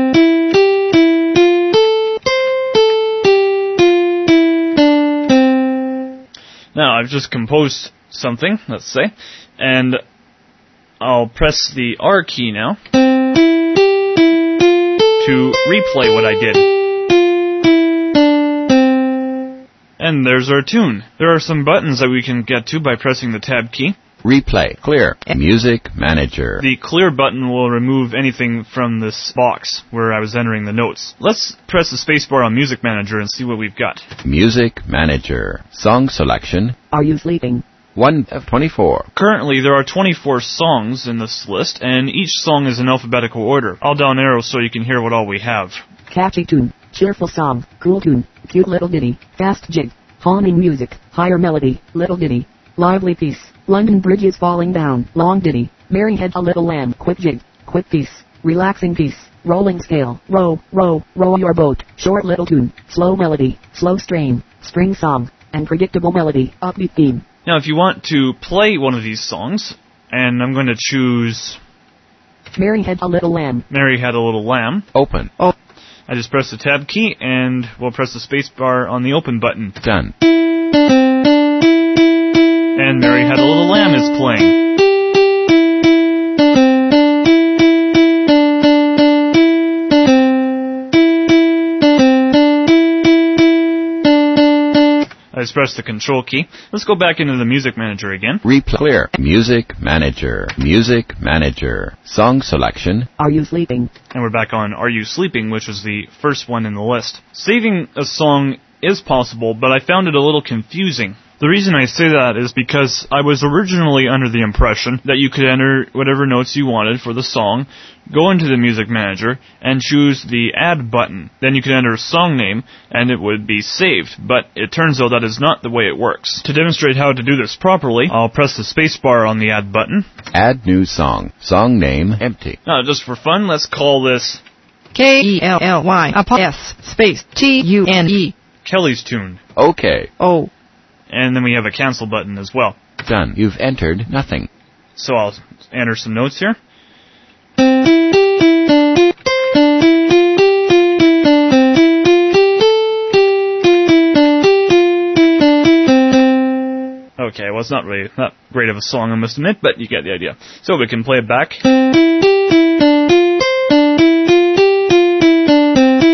now I've just composed something, let's say, and I'll press the R key now to replay what I did. And there's our tune. There are some buttons that we can get to by pressing the Tab key. Replay. Clear. Music Manager. The clear button will remove anything from this box where I was entering the notes. Let's press the spacebar on Music Manager and see what we've got. Music Manager. Song selection. Are you sleeping? one of twenty-four. Currently, there are twenty-four songs in this list, and each song is in alphabetical order. I'll down arrow so you can hear what all we have. Catchy tune, cheerful song, cool tune, cute little ditty, fast jig, fawning music, higher melody, little ditty, lively piece, London Bridge is falling down, long ditty, Mary had a little lamb, quick jig, quick piece, relaxing piece, rolling scale, row, row, row your boat, short little tune, slow melody, slow strain, string song, and predictable melody, upbeat theme. Now, if you want to play one of these songs, and I'm going to choose Mary had a little lamb. Mary Had a Little Lamb. Open. Oh, I just press the Tab key, and we'll press the space bar on the Open button. Done. And Mary Had a Little Lamb is playing. I just pressed the Control key. Let's go back into the Music Manager again. Replay. Clear. Music Manager. Music Manager. Song selection. Are you sleeping? And we're back on Are You Sleeping, which was the first one in the list. Saving a song is possible, but I found it a little confusing. The reason I say that is because I was originally under the impression that you could enter whatever notes you wanted for the song, go into the Music Manager, and choose the Add button. Then you could enter a song name, and it would be saved. But it turns out that is not the way it works. To demonstrate how to do this properly, I'll press the spacebar on the Add button. Add new song. Song name empty. Now, just for fun, let's call this K E L L Y S space T U N E. Kelly's Tune. Okay. Oh. And then we have a cancel button as well. Done. You've entered nothing. So I'll enter some notes here. Okay, well, it's not really not great of a song, I must admit, but you get the idea. So we can play it back.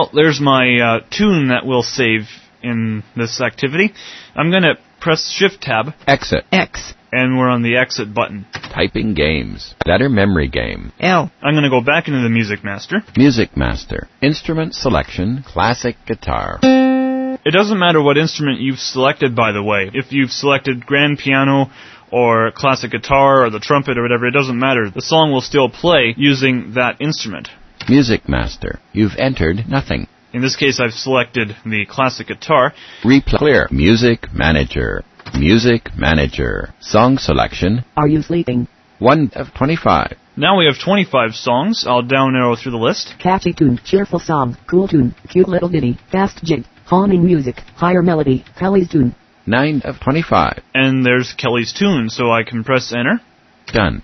Well, there's my uh, tune that we'll save in this activity. I'm going to press Shift-Tab. Exit. X. And we're on the Exit button. Typing games. Letter memory game. L. I'm going to go back into the Music Master. Music Master. Instrument selection. Classic guitar. It doesn't matter what instrument you've selected, by the way. If you've selected grand piano or classic guitar or the trumpet or whatever, it doesn't matter. The song will still play using that instrument. Music Master. You've entered nothing. In this case, I've selected the classic guitar. Replay. Clear. Music Manager. Music Manager. Song selection. Are you sleeping? one of twenty-five. Now we have twenty-five songs. I'll down arrow through the list. Catchy tune, cheerful song, cool tune, cute little ditty, fast jig, haunting music, higher melody, Kelly's tune. nine of twenty-five. And there's Kelly's tune, so I can press enter. Done.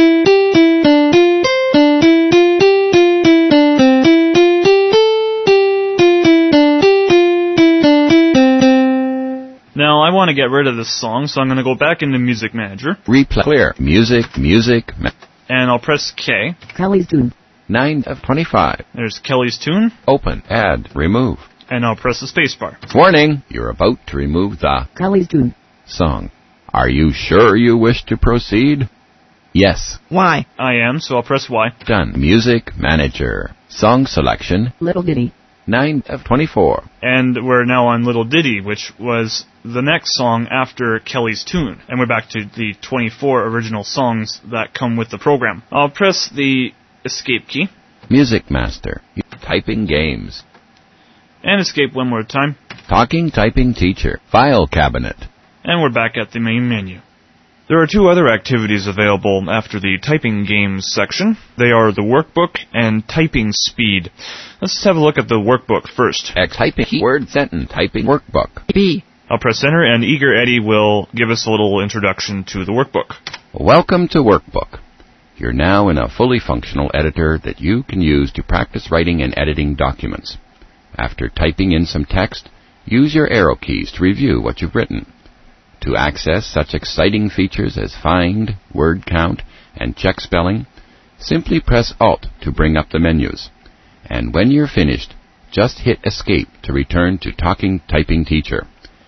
Now I want to get rid of this song, so I'm going to go back into Music Manager. Replay. Clear. Music. Music. Ma- And I'll press K. Kelly's tune. nine of twenty-five. There's Kelly's tune. Open. Add. Remove. And I'll press the spacebar. Warning. You're about to remove the Kelly's tune. song. Are you sure you wish to proceed? Yes. Y. I am, so I'll press Y. Done. Music Manager. Song selection. Little ditty. nine of twenty-four. And we're now on Little Ditty, which was the next song after Kelly's tune. And we're back to the twenty-four original songs that come with the program. I'll press the Escape key. Music Master. Typing games. And escape one more time. Talking typing teacher. File cabinet. And we're back at the main menu. There are two other activities available after the Typing Games section. They are the Workbook and Typing Speed. Let's have a look at the Workbook first. X typing keyword sentence typing workbook. B. I'll press enter, and Eager Eddie will give us a little introduction to the workbook. Welcome to Workbook. You're now in a fully functional editor that you can use to practice writing and editing documents. After typing in some text, use your arrow keys to review what you've written. To access such exciting features as find, word count, and check spelling, simply press Alt to bring up the menus. And when you're finished, just hit Escape to return to Talking Typing Teacher.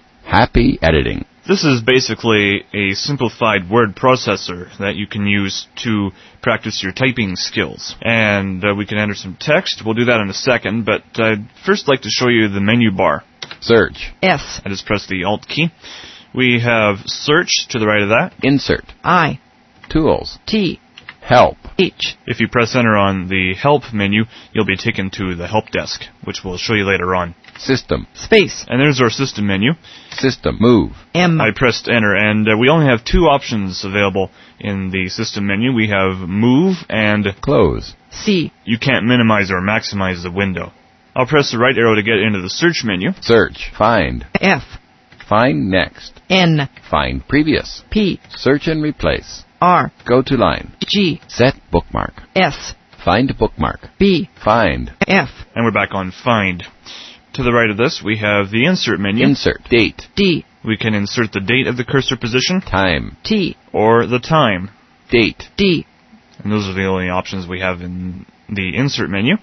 Happy editing! This is basically a simplified word processor that you can use to practice your typing skills. And uh, we can enter some text. We'll do that in a second, but I'd first like to show you the menu bar. Search. S. I just press the Alt key. We have Search to the right of that. Insert. I. Tools. T. Help. H. If you press enter on the Help menu, you'll be taken to the Help desk, which we'll show you later on. System. Space. And there's our System menu. System. Move. M. I pressed enter, and uh, we only have two options available in the System menu. We have Move and Close. C. you can't minimize or maximize the window. I'll press the right arrow to get into the Search menu. Search. Find. F. Find next. N. Find previous. P. Search and replace. R. Go to line. G. Set bookmark. S. Find bookmark. B. Find. F. And we're back on Find. To the right of this, we have the Insert menu. Insert. Date. D. We can insert the date of the cursor position Time. T. or the time. Date. D. And those are the only options we have in the Insert menu.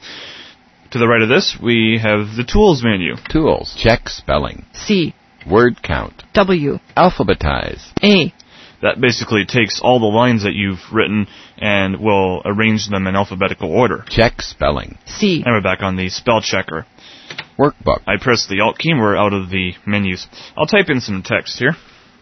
To the right of this, we have the Tools menu. Tools. Check spelling. C. Word count. W. Alphabetize. A. That basically takes all the lines that you've written and will arrange them in alphabetical order. Check spelling. C. And we're back on the spell checker. Workbook. I press the Alt key and we're out of the menus. I'll type in some text here.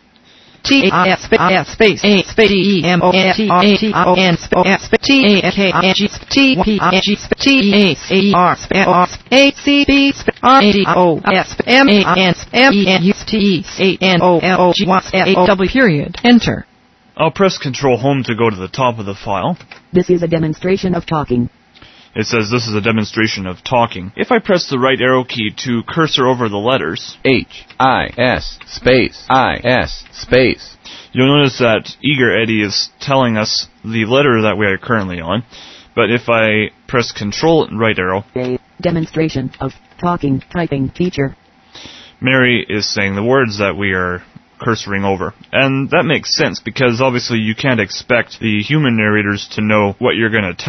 T I S space A space D E M O N T R A T O N space T A K I G T P I G T A C R R A C B R A D O S M A N M E N U T E A N O L O G Y A O W period. Enter. I'll press Control Home to go to the top of the file. This is a demonstration of talking. It says this is a demonstration of talking. If I press the right arrow key to cursor over the letters, H I S space I S space. you'll notice that Eager Eddie is telling us the letter that we are currently on. But if I press Control and right arrow, A demonstration of talking typing teacher. Mary is saying the words that we are cursoring over. And that makes sense because obviously you can't expect the human narrators to know what you're going to type.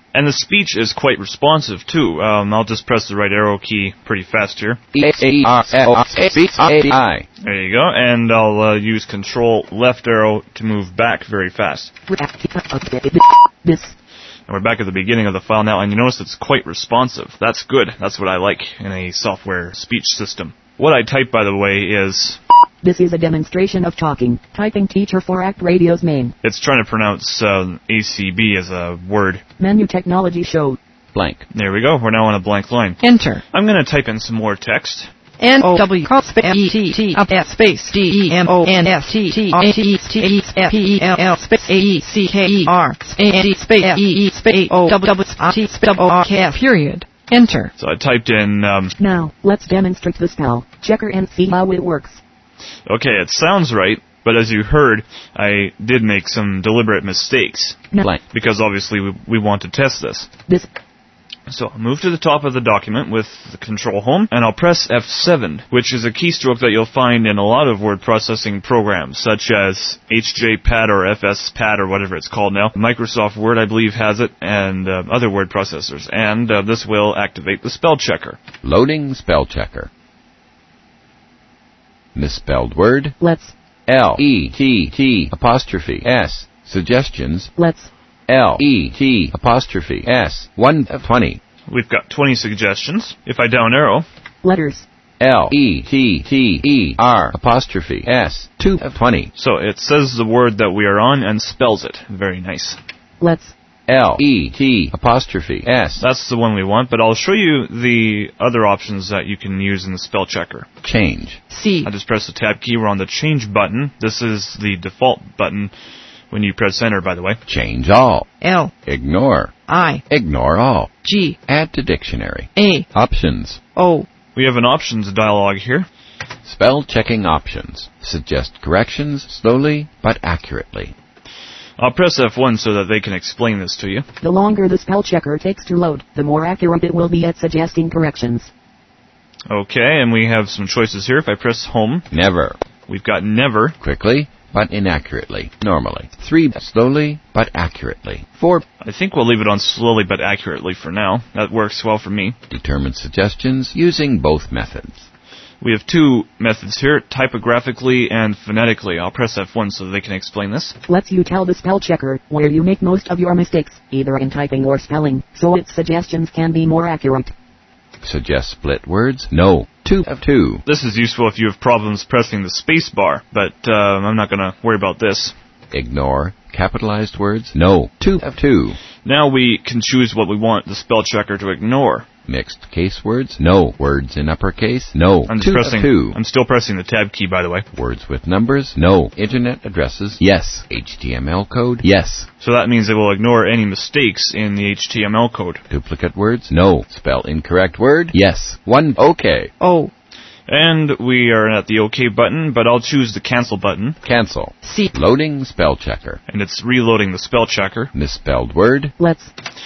And the speech is quite responsive, too. Um, I'll just press the right arrow key pretty fast here. E A R L A I. There you go. And I'll uh, use control left arrow to move back very fast. This. And we're back at the beginning of the file now, and you notice it's quite responsive. That's good. That's what I like in a software speech system. What I type, by the way, is... This is a demonstration of talking. Typing teacher for Act Radio's main. It's trying to pronounce uh, A C B as a word. Menu technology show. Blank. There we go. We're now on a blank line. Enter. I'm going to type in some more text. N O W space E T T F space D E M O N S T T A T T E F P E L L space A E C K E R A N D space F E E space O W W T space O R K period. Enter. So I typed in... Um, Now, let's demonstrate the spell checker and see how it works. okay, it sounds right, but as you heard, I did make some deliberate mistakes. Blank. Because obviously we, we want to test this. This. So I'll move to the top of the document with the control home, and I'll press F seven, which is a keystroke that you'll find in a lot of word processing programs, such as H J Pad or F S Pad or whatever it's called now. Microsoft Word, I believe, has it, and uh, other word processors. And uh, this will activate the spell checker. Loading spell checker. Misspelled word. Let's. L E T T apostrophe S. Suggestions. Let's. L E T apostrophe S. one of twenty. We've got twenty suggestions. If I down arrow, Letters. L E T T E R apostrophe S. two of twenty. so it says the word that we are on and spells it. Very nice. Let's. L E T apostrophe S. That's the one we want, but I'll show you the other options that you can use in the spell checker. Change. C. I just press the tab key. We're on the change button. This is the default button when you press enter, by the way. Change all. L. Ignore. I. Ignore all. G. Add to dictionary. A. Options. O. We have an options dialog here. Spell checking options. Suggest corrections slowly but accurately. I'll press F one so that they can explain this to you. The longer the spell checker takes to load, the more accurate it will be at suggesting corrections. Okay, and we have some choices here. If I press home, Never. we've got never. Quickly but inaccurately. Normally. Three. Slowly but accurately. Four. I think we'll leave it on slowly but accurately for now. That works well for me. Determine suggestions using both methods. We have two methods here, typographically and phonetically. I'll press F one so they can explain this. Lets you tell the spell checker where you make most of your mistakes, either in typing or spelling, so its suggestions can be more accurate. Suggest split words. No. Two of two. This is useful if you have problems pressing the space bar, but uh, I'm not going to worry about this. Ignore capitalized words. No. Two of two. Now we can choose what we want the spell checker to ignore. Mixed case words. No. Words in uppercase. No. I'm just Two pressing. of two. I'm still pressing the tab key, by the way. Words with numbers. No. Internet addresses. Yes. H T M L code. Yes. So that means it will ignore any mistakes in the H T M L code. Duplicate words. No. Spell incorrect word. Yes. One. Okay. O. And we are at the OK button, but I'll choose the cancel button, Cancel. C. Loading spell checker. and it's reloading the spell checker. Misspelled word. Let's.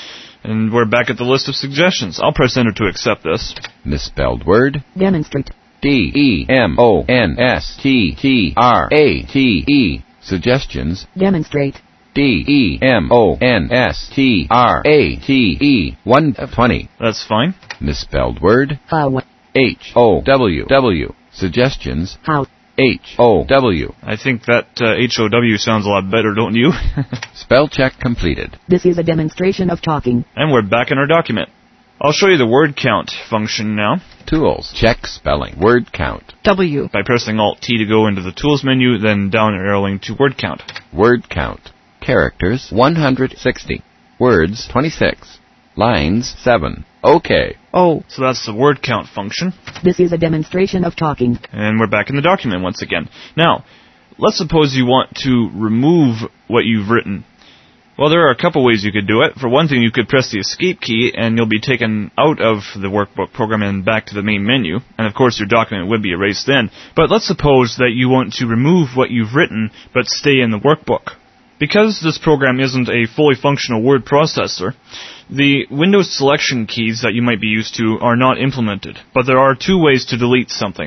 And we're back at the list of suggestions. I'll press enter to accept this. Misspelled word. Demonstrate. D E M O N S T T R A T E. Suggestions. Demonstrate. D E M O N S T R A T E. one of twenty. That's fine. Misspelled word. How. H O W W. Suggestions. How. H O W. I think that uh, H O W sounds a lot better, don't you? Spell check completed. This is a demonstration of talking. And we're back in our document. I'll show you the word count function now. Tools. Check spelling. Word count. W. By pressing Alt T to go into the tools menu, then down arrowing to word count. Word count. Characters one hundred sixty. Words twenty-six. Lines seven. OK. O. So that's the word count function. This is a demonstration of talking. And we're back in the document once again. Now, let's suppose you want to remove what you've written. Well, there are a couple ways you could do it. For one thing, you could press the escape key and you'll be taken out of the workbook program and back to the main menu. And of course, your document would be erased then. But let's suppose that you want to remove what you've written but stay in the workbook. Because this program isn't a fully functional word processor, the Windows selection keys that you might be used to are not implemented. But there are two ways to delete something.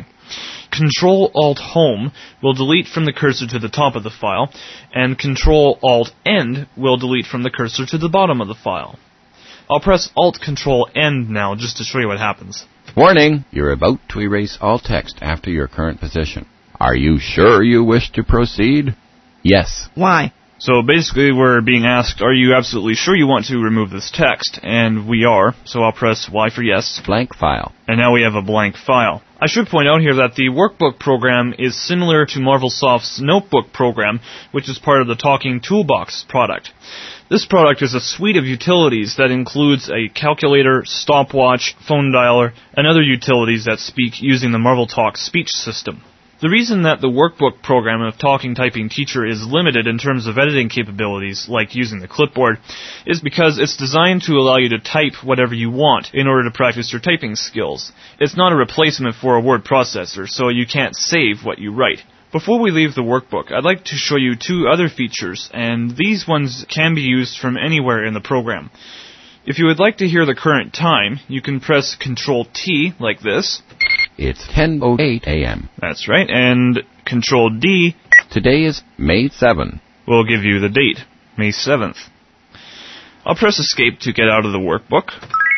Control-Alt-Home will delete from the cursor to the top of the file, and Control-Alt-End will delete from the cursor to the bottom of the file. I'll press Alt Control End now just to show you what happens. Warning! You're about to erase all text after your current position. Are you sure you wish to proceed? Yes. Why? So basically we're being asked, are you absolutely sure you want to remove this text? And we are, so I'll press Y for yes. Blank file. And now we have a blank file. I should point out here that the workbook program is similar to Marvelsoft's notebook program, which is part of the Talking Toolbox product. This product is a suite of utilities that includes a calculator, stopwatch, phone dialer, and other utilities that speak using the MarvelTalk speech system. The reason that the workbook program of Talking Typing Teacher is limited in terms of editing capabilities, like using the clipboard, is because it's designed to allow you to type whatever you want in order to practice your typing skills. It's not a replacement for a word processor, so you can't save what you write. Before we leave the workbook, I'd like to show you two other features, and these ones can be used from anywhere in the program. If you would like to hear the current time, you can press Control T like this. It's ten oh eight a.m. That's right, and Control D. Today is May seventh. Will give you the date, May seventh. I'll press Escape to get out of the workbook.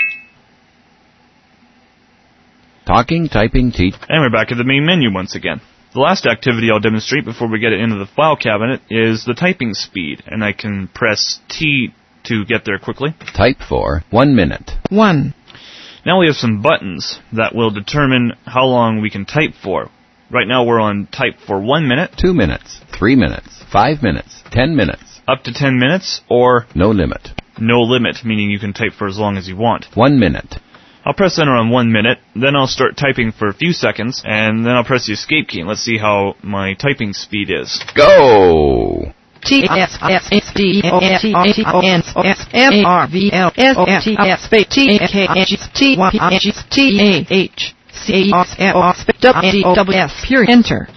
Talking Typing Teach. And we're back at the main menu once again. The last activity I'll demonstrate before we get it into the file cabinet is the typing speed, and I can press T to get there quickly. Type for one minute. One. Now we have some buttons that will determine how long we can type for. Right now we're on type for one minute. Two minutes. Three minutes. Five minutes. Ten minutes. Up to ten minutes, or no limit. No limit, meaning you can type for as long as you want. One minute. I'll press enter on one minute, then I'll start typing for a few seconds, and then I'll press the escape key, and let's see how my typing speed is. Go! T S S S D O T T O N S M R V L S O T S T K H T Y H T A H C S F W W S. Pure enter.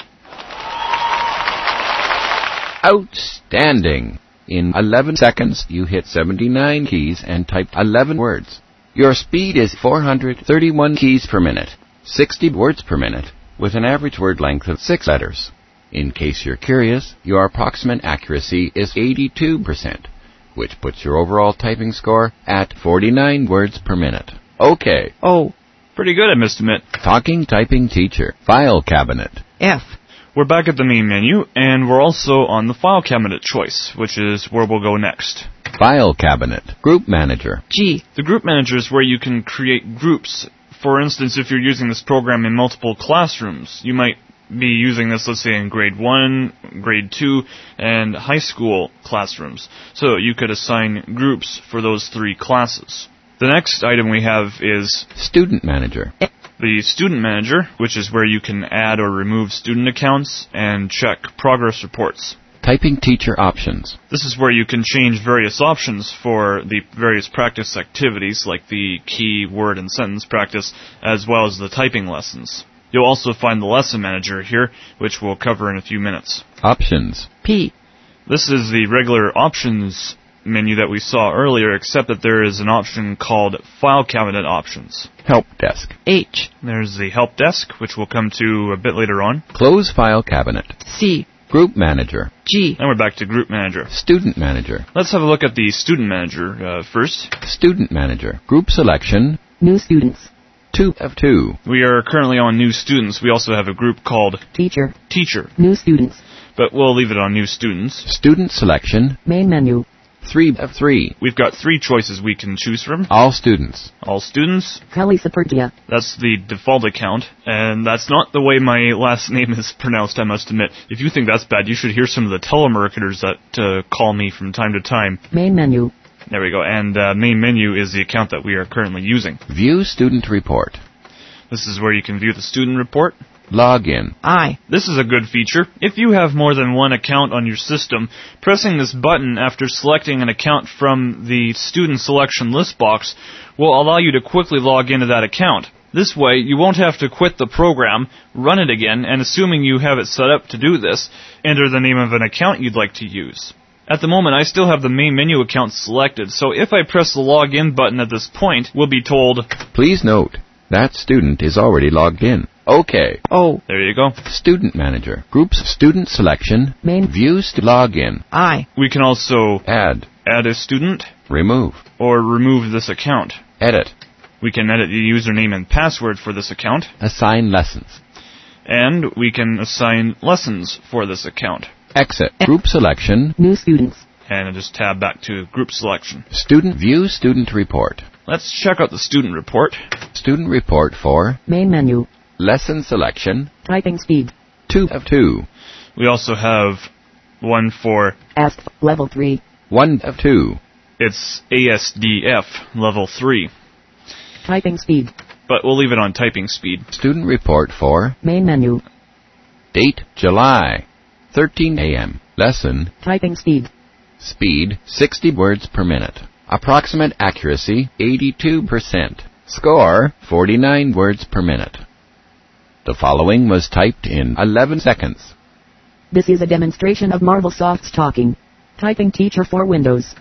Outstanding! In eleven seconds, you hit seventy-nine keys and typed eleven words. Your speed is four hundred thirty-one keys per minute, sixty words per minute, with an average word length of six letters. In case you're curious, your approximate accuracy is eighty-two percent, which puts your overall typing score at forty-nine words per minute. Okay. Oh. Pretty good, I must admit. Talking Typing Teacher. File Cabinet. F. We're back at the main menu, and we're also on the File Cabinet choice, which is where we'll go next. File Cabinet. Group Manager. G. The Group Manager is where you can create groups. For instance, if you're using this program in multiple classrooms, you might be using this, let's say, in grade one, grade two, and high school classrooms. So you could assign groups for those three classes. The next item we have is Student Manager. The Student Manager, which is where you can add or remove student accounts and check progress reports. Typing Teacher Options. This is where you can change various options for the various practice activities, like the key, word, and sentence practice, as well as the typing lessons. You'll also find the Lesson Manager here, which we'll cover in a few minutes. Options. P. This is the regular options menu that we saw earlier, except that there is an option called File Cabinet Options. Help Desk. H. There's the Help Desk, which we'll come to a bit later on. Close File Cabinet. C. Group Manager. G. And we're back to Group Manager. Student Manager. Let's have a look at the Student Manager uh, first. Student Manager. Group Selection. New students. two of two. We are currently on New Students. We also have a group called Teacher. Teacher, New students. but we'll leave it on New Students. Student Selection. Main menu. three of three. We've got three choices we can choose from. All students. All students, Kelly Sapertia. that's the default account, and that's not the way my last name is pronounced, I must admit. If you think that's bad, you should hear some of the telemarketers that uh, call me from time to time. Main menu. There we go, and uh, main menu is the account that we are currently using. View Student Report. This is where you can view the student report. Login. I. This is a good feature. If you have more than one account on your system, pressing this button after selecting an account from the student selection list box will allow you to quickly log into that account. This way, you won't have to quit the program, run it again, and assuming you have it set up to do this, enter the name of an account you'd like to use. At the moment, I still have the main menu account selected, so if I press the login button at this point, we'll be told, Please note, that student is already logged in. Okay. O. there you go. Student Manager. Groups Student Selection. Main. View st- Login. I. We can also Add. add a student. Remove. Or remove this account. Edit. We can edit the username and password for this account. Assign lessons. And we can assign lessons for this account. Exit. Group selection. New students. And I just tab back to group selection. Student view student report. Let's check out the student report. Student report for Main menu. lesson selection. Typing speed. Two of two. We also have one for Ask level three. One of two. it's A S D F level three. Typing speed. But we'll leave it on typing speed. Student report for Main menu. date July. thirteen a.m. Lesson. Typing speed. Speed sixty words per minute. Approximate accuracy eighty-two percent. Score forty-nine words per minute. The following was typed in eleven seconds. This is a demonstration of Marvelsoft's Talking Typing Teacher for Windows.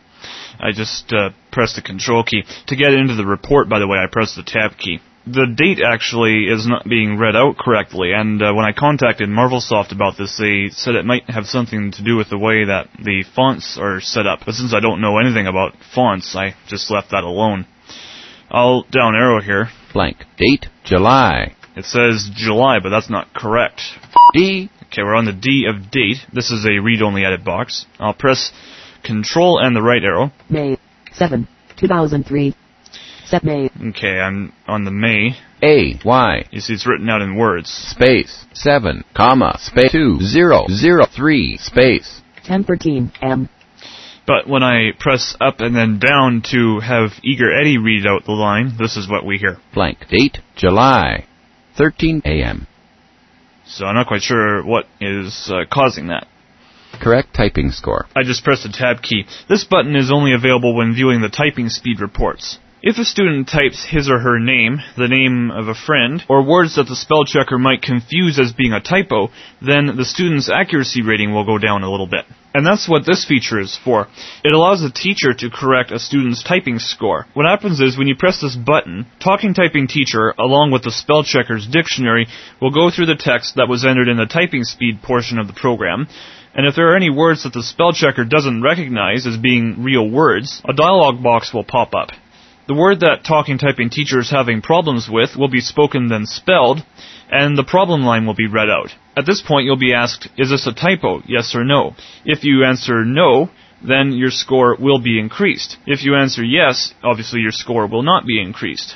I just uh, pressed the control key. To get into the report, by the way, I pressed the tab key. The date actually is not being read out correctly, and uh, when I contacted Marvelsoft about this, they said it might have something to do with the way that the fonts are set up. But since I don't know anything about fonts, I just left that alone. I'll down arrow here. Blank. Date July. It says July, but that's not correct. D. Okay, we're on the D of date. This is a read-only edit box. I'll press Control and the right arrow. May seventh, two thousand three. Set May. Okay, I'm on the May. A. Y. You see it's written out in words. Space. Seven. Comma. Space. Two. Zero. Zero. Three. Space. ten thirteen M. But when I press up and then down to have Eager Eddie read out the line, this is what we hear. Blank. Date July. thirteen a.m. So I'm not quite sure what is uh, causing that. Correct typing score. I just pressed the tab key. This button is only available when viewing the typing speed reports. If a student types his or her name, the name of a friend, or words that the spell checker might confuse as being a typo, then the student's accuracy rating will go down a little bit. And that's what this feature is for. It allows the teacher to correct a student's typing score. What happens is when you press this button, Talking Typing Teacher, along with the spell checker's dictionary, will go through the text that was entered in the typing speed portion of the program. And if there are any words that the spell checker doesn't recognize as being real words, a dialog box will pop up. The word that Talking Typing Teacher is having problems with will be spoken then spelled, and the problem line will be read out. At this point, you'll be asked, is this a typo, yes or no? If you answer no, then your score will be increased. If you answer yes, obviously your score will not be increased.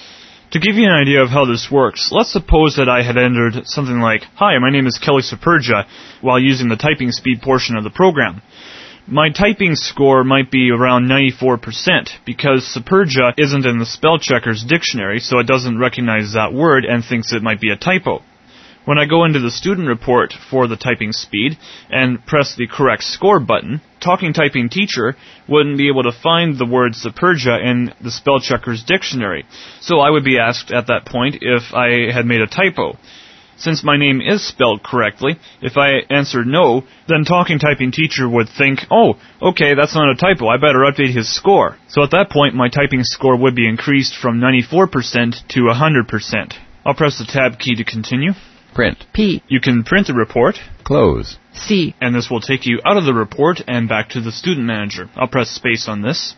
To give you an idea of how this works, let's suppose that I had entered something like, hi, my name is Kelly Superga, while using the typing speed portion of the program. My typing score might be around ninety-four percent, because Superga isn't in the spell checker's dictionary, so it doesn't recognize that word and thinks it might be a typo. When I go into the student report for the typing speed and press the correct score button, Talking Typing Teacher wouldn't be able to find the word Superga in the spell checker's dictionary, so I would be asked at that point if I had made a typo. Since my name is spelled correctly, if I answered no, then Talking Typing Teacher would think, oh, okay, that's not a typo, I better update his score. So at that point, my typing score would be increased from ninety-four percent to one hundred percent. I'll press the tab key to continue. Print. P. You can print the report, Close. C. and this will take you out of the report and back to the student manager. I'll press space on this.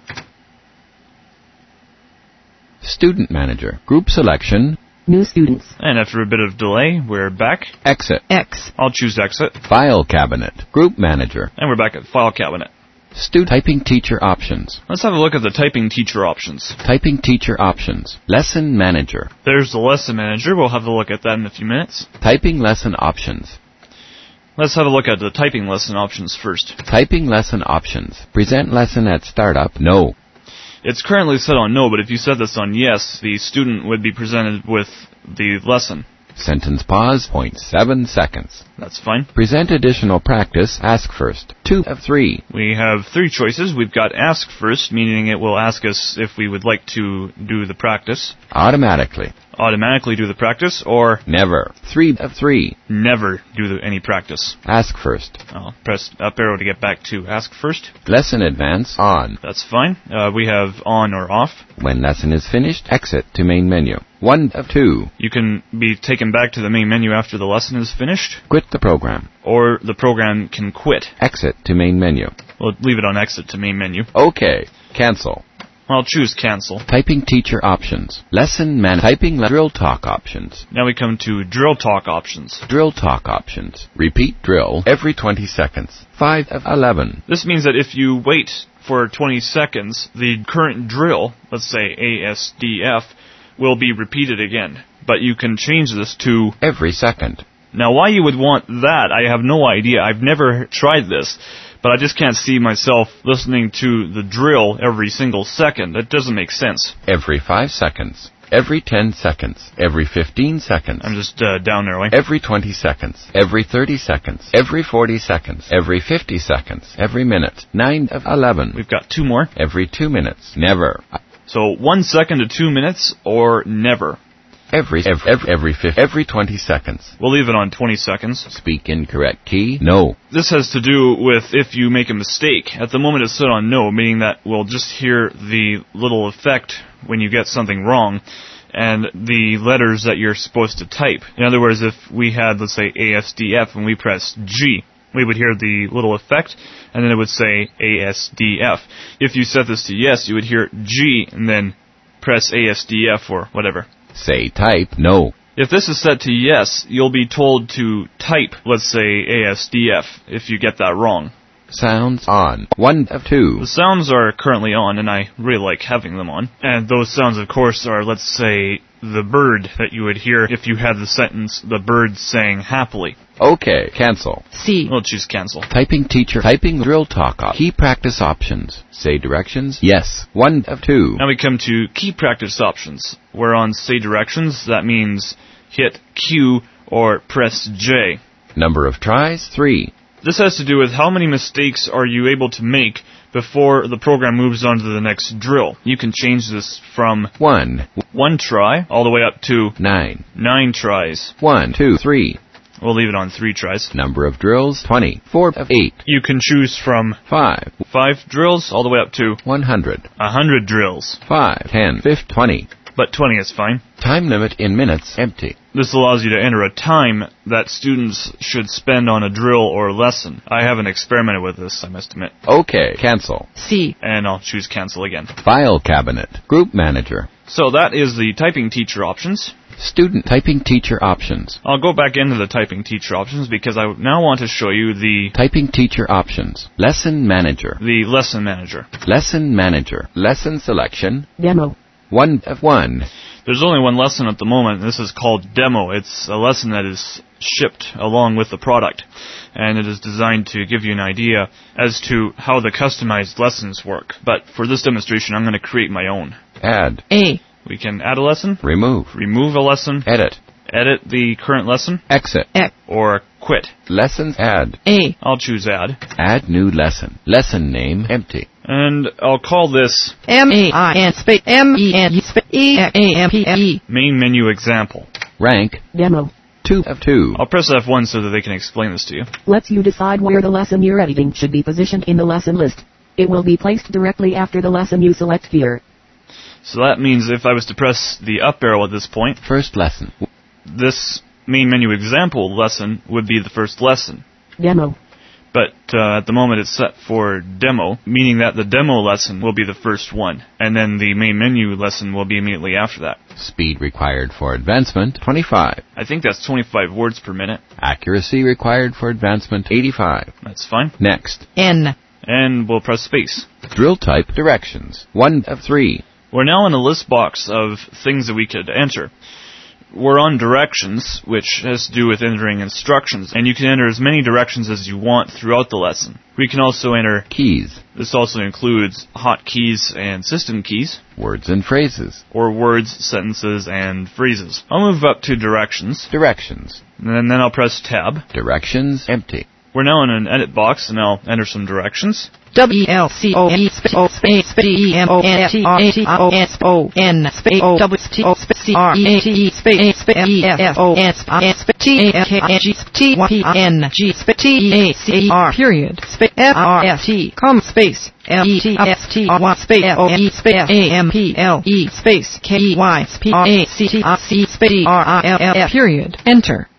Student Manager. Group selection. New students. And after a bit of delay, we're back. Exit. X. I'll choose exit, File Cabinet. Group Manager. and we're back at File Cabinet. Student Typing Teacher Options. Let's have a look at the Typing Teacher options. Typing Teacher Options. Lesson Manager. There's the Lesson Manager. We'll have a look at that in a few minutes. Typing Lesson Options. Let's have a look at the Typing Lesson options first. Typing Lesson Options. Present lesson at startup. No. It's currently set on no, but if you set this on yes, the student would be presented with the lesson. Sentence pause. zero point seven seconds. That's fine. Present additional practice. Ask first. Two of three. We have three choices. We've got ask first, meaning it will ask us if we would like to do the practice, Automatically. automatically do the practice, or Never. Three of three. never do the, any practice. Ask first. I'll press up arrow to get back to ask first. Lesson advance. On. That's fine. Uh, we have on or off. When lesson is finished, exit to main menu. One of two. You can be taken back to the main menu after the lesson is finished, Quit the program. or the program can quit. Exit to main menu. We'll leave it on exit to main menu. Okay. Cancel. I'll choose cancel. Typing teacher options. Lesson man. Typing le- drill talk options. Now we come to drill talk options. Drill talk options. Repeat drill every twenty seconds. five of eleven. This means that if you wait for twenty seconds, the current drill, let's say A S D F, will be repeated again. But you can change this to every second. Now, why you would want that, I have no idea. I've never tried this, but I just can't see myself listening to the drill every single second. That doesn't make sense. Every five seconds. Every ten seconds. Every fifteen seconds. I'm just uh, down there, right? Every twenty seconds. Every thirty seconds. Every forty seconds. Every fifty seconds. Every minute. nine of eleven. We've got two more. Every two minutes. Never. So one second to two minutes or never. Every, every, every, every, fifty, every twenty seconds. We'll leave it on twenty seconds. Speak incorrect key. No. This has to do with if you make a mistake. At the moment it's set on no, meaning that we'll just hear the little effect when you get something wrong and the letters that you're supposed to type. In other words, if we had, let's say, A S D F and we press G, we would hear the little effect, and then it would say A S D F. If you set this to yes, you would hear G, and then press A S D F or whatever. Say type no. If this is set to yes, you'll be told to type, let's say, A S D F, if you get that wrong. Sounds on. One of two. The sounds are currently on, and I really like having them on. And those sounds, of course, are, let's say, the bird that you would hear if you had the sentence, the bird sang happily. Okay, cancel. C. We'll choose cancel. Typing teacher. Typing drill talk. Op- key practice options. Say directions. Yes. One of two. Now we come to key practice options. We're on say directions. That means hit Q or press J. Number of tries. Three. This has to do with how many mistakes are you able to make before the program moves on to the next drill. You can change this from one. One try all the way up to nine. Nine tries. One, two, three. We'll leave it on three tries. Number of drills, twenty. Four of eight. You can choose from five. Five drills all the way up to one hundred. A hundred drills. Five, ten, fifty, twenty. But twenty is fine. Time limit in minutes, empty. This allows you to enter a time that students should spend on a drill or lesson. I haven't experimented with this, I must admit. Okay, cancel. C. And I'll choose cancel again. File cabinet. Group manager. So that is the typing teacher options. Student typing teacher options. I'll go back into the typing teacher options because I now want to show you the typing teacher options. Lesson manager. The lesson manager. Lesson manager. Lesson selection. Demo. One of one. There's only one lesson at the moment. This is called Demo. It's a lesson that is shipped along with the product, and it is designed to give you an idea as to how the customized lessons work. But for this demonstration, I'm going to create my own. Add. A. We can add a lesson. Remove. Remove a lesson. Edit. Edit the current lesson. Exit. X. Or quit. Lessons add. A. I'll choose add. Add new lesson. Lesson name empty. And I'll call this M A I N space M E N space E A M P E. Main menu example. Rank. Demo. Two of two. I'll press F one so that they can explain this to you. Lets you decide where the lesson you're editing should be positioned in the lesson list. It will be placed directly after the lesson you select here. So that means if I was to press the up arrow at this point, first lesson. This main menu example lesson would be the first lesson. Demo. But uh, at the moment it's set for demo, meaning that the demo lesson will be the first one, and then the main menu lesson will be immediately after that. Speed required for advancement, twenty-five. I think that's twenty-five words per minute. Accuracy required for advancement, eighty-five. That's fine. Next. N. And we'll press space. Drill type directions, one of three. We're now in a list box of things that we could enter. We're on directions, which has to do with entering instructions, and you can enter as many directions as you want throughout the lesson. We can also enter keys. This also includes hotkeys and system keys. Words and phrases. Or words, sentences, and phrases. I'll move up to directions. Directions. And then I'll press tab. Directions, empty. We're now in an edit box, and I'll enter some directions. W L C O E space O space D E M O N F T R A T I O S O N space O W T O space C R E A T E space space E F F O N space T A F K N G T Y P N G space T E A C E R period space F R F T com space L E T S T R Y space F O N E space A M P L E space K E Y P R A C T I C space R I L L F period. Enter.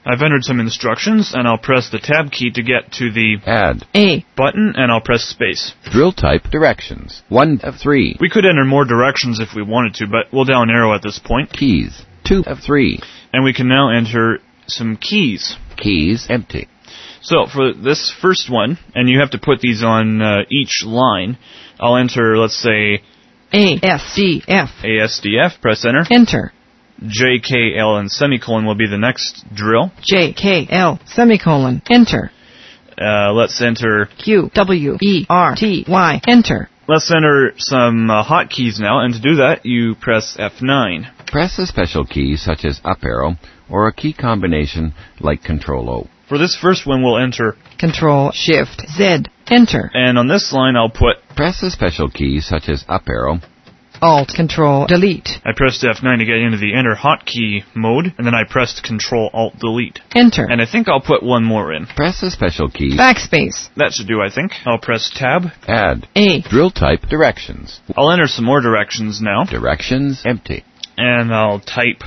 I've entered some instructions, and I'll press the Tab key to get to the Add. A. button, and I'll press space. Drill type directions. one of three. We could enter more directions if we wanted to, but we'll down arrow at this point. Keys. two of three. And we can now enter some keys. Keys empty. So for this first one, and you have to put these on uh, each line, I'll enter, let's say, A. S. D. F. A S D F, press enter. Enter. J, K, L, and semicolon will be the next drill. J. K. L. Semicolon. Enter. Uh, let's enter Q. W. E. R. T. Y. Enter. Let's enter some uh, hotkeys now, and to do that, you press F nine. Press a special key such as up arrow or a key combination like Control O. For this first one, we'll enter, Control Shift Z. Enter. and on this line, I'll put, Press a special key such as up arrow. Alt Control Delete. I pressed F nine to get into the enter hotkey mode, and then I pressed Control Alt Delete. Enter. And I think I'll put one more in. Press a special key. Backspace. That should do, I think. I'll press Tab. Add. A. Drill type directions. I'll enter some more directions now, Directions empty. and I'll type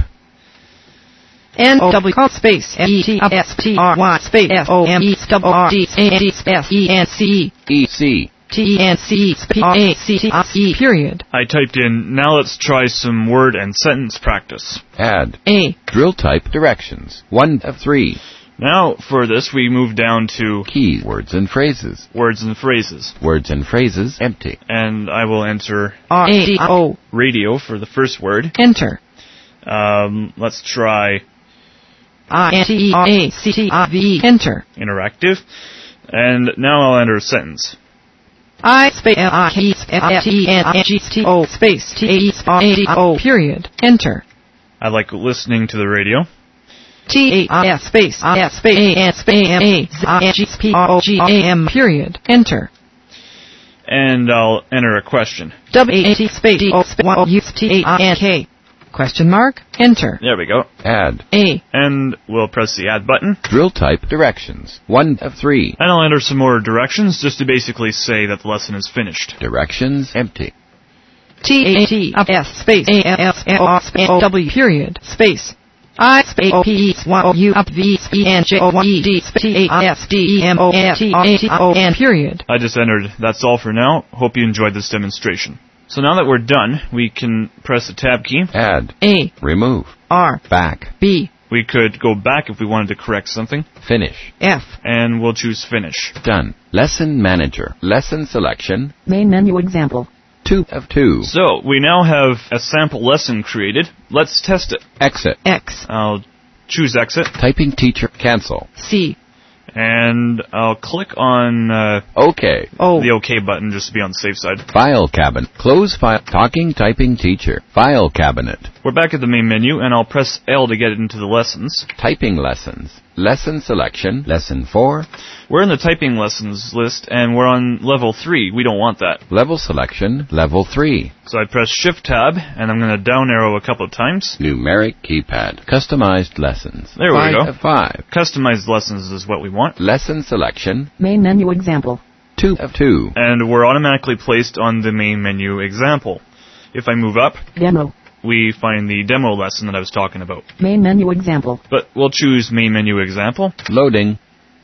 N O W space E T S T R Y space F O M E W R D A D S E N C E C. T E N C P A C T I E period. I typed in, now let's try some word and sentence practice. Add. A. Drill type directions. one of three. Now, for this, we move down to Keys. Words and phrases. words and phrases. Words and phrases empty. And I will enter R A D O. radio for the first word. Enter. Um, let's try I N T E R A C T I V E. Enter. interactive. And now I'll enter a sentence. I space L I K F T N I G T O space T A E R A D O period. Enter. I like listening to the radio. T A I S space I S space A N space A M A Z I N G P R O G A M period. Enter. And I'll enter a question. W A T space D O space Y O U T A I N K. Question mark. Enter. There we go. Add. A. And we'll press the add button. Drill type directions. one of three. And I'll enter some more directions just to basically say that the lesson is finished. Directions empty. T A T S space A L F L R space O W period space I space O P E Y O U up V E N J O Y E D space T A I S D E M O N T R A T I O N period. I just entered. That's all for now. Hope you enjoyed this demonstration. So now that we're done, we can press the Tab key. Add. A. Remove. R. Back. B. We could go back if we wanted to correct something, Finish. F. and we'll choose Finish. Done. Lesson Manager. Lesson Selection. Main menu example. two of two. So, we now have a sample lesson created. Let's test it. Exit. X. I'll choose Exit, Typing teacher. Cancel. C. and I'll click on uh, OK. O. the OK button just to be on the safe side. File cabinet. Close file. Talking typing teacher. File cabinet. We're back at the main menu, and I'll press L to get into the lessons. Typing lessons. Lesson selection. Lesson four. We're in the typing lessons list, and we're on level three. We don't want that. Level selection. Level three. So I press Shift Tab, and I'm going to down arrow a couple of times. Numeric keypad. Customized lessons. There we Five go. of five. Customized lessons is what we want. Lesson selection. Main menu example. two of two. And we're automatically placed on the main menu example. If I move up, Demo. we find the demo lesson that I was talking about. Main menu example. But we'll choose main menu example. Loading.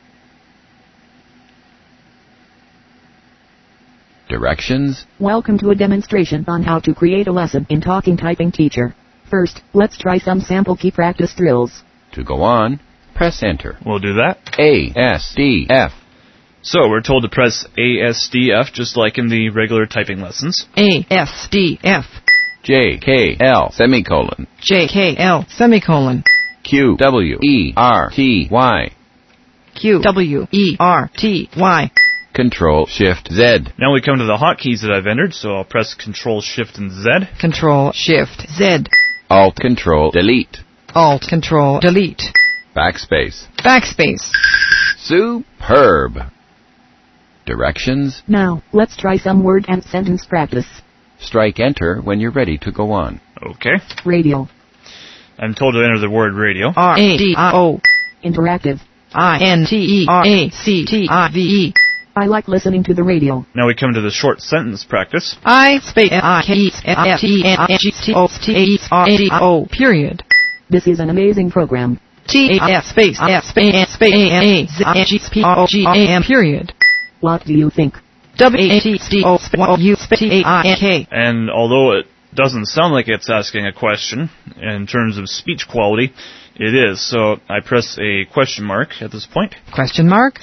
Directions. Welcome to a demonstration on how to create a lesson in Talking Typing Teacher. First, let's try some sample key practice drills. To go on, press enter. We'll do that. A, S, D, F. So we're told to press A S D F just like in the regular typing lessons. A. S. D. F. J, K, L, semicolon. J. K. L. Semicolon. Q, W, E, R, T, Y. Q. W. E. R. T. Y. Control, Shift, Z. Now we come to the hotkeys that I've entered, so I'll press Control, Shift, and Z. Control Shift Z. Alt, Control, Delete. Alt Control Delete. Backspace. Backspace. Superb. Directions. Now, let's try some word and sentence practice. Strike enter when you're ready to go on. Okay. Radio. I'm told to enter the word radio. R. A. D. I. O. Interactive. I. N. T. E. R. A. C. T. I. V. E. I like listening to the radio. Now we come to the short sentence practice. I space L I K E F F T N I G T O T A E R A D I O period. This is an amazing program. T A F space F space space A N A Z G P O G A M period. What do you think? W A T C O U T A I N K. And although it doesn't sound like it's asking a question in terms of speech quality, it is. So I press a question mark at this point. Question mark?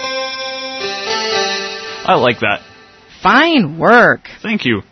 I like that. Fine work. Thank you.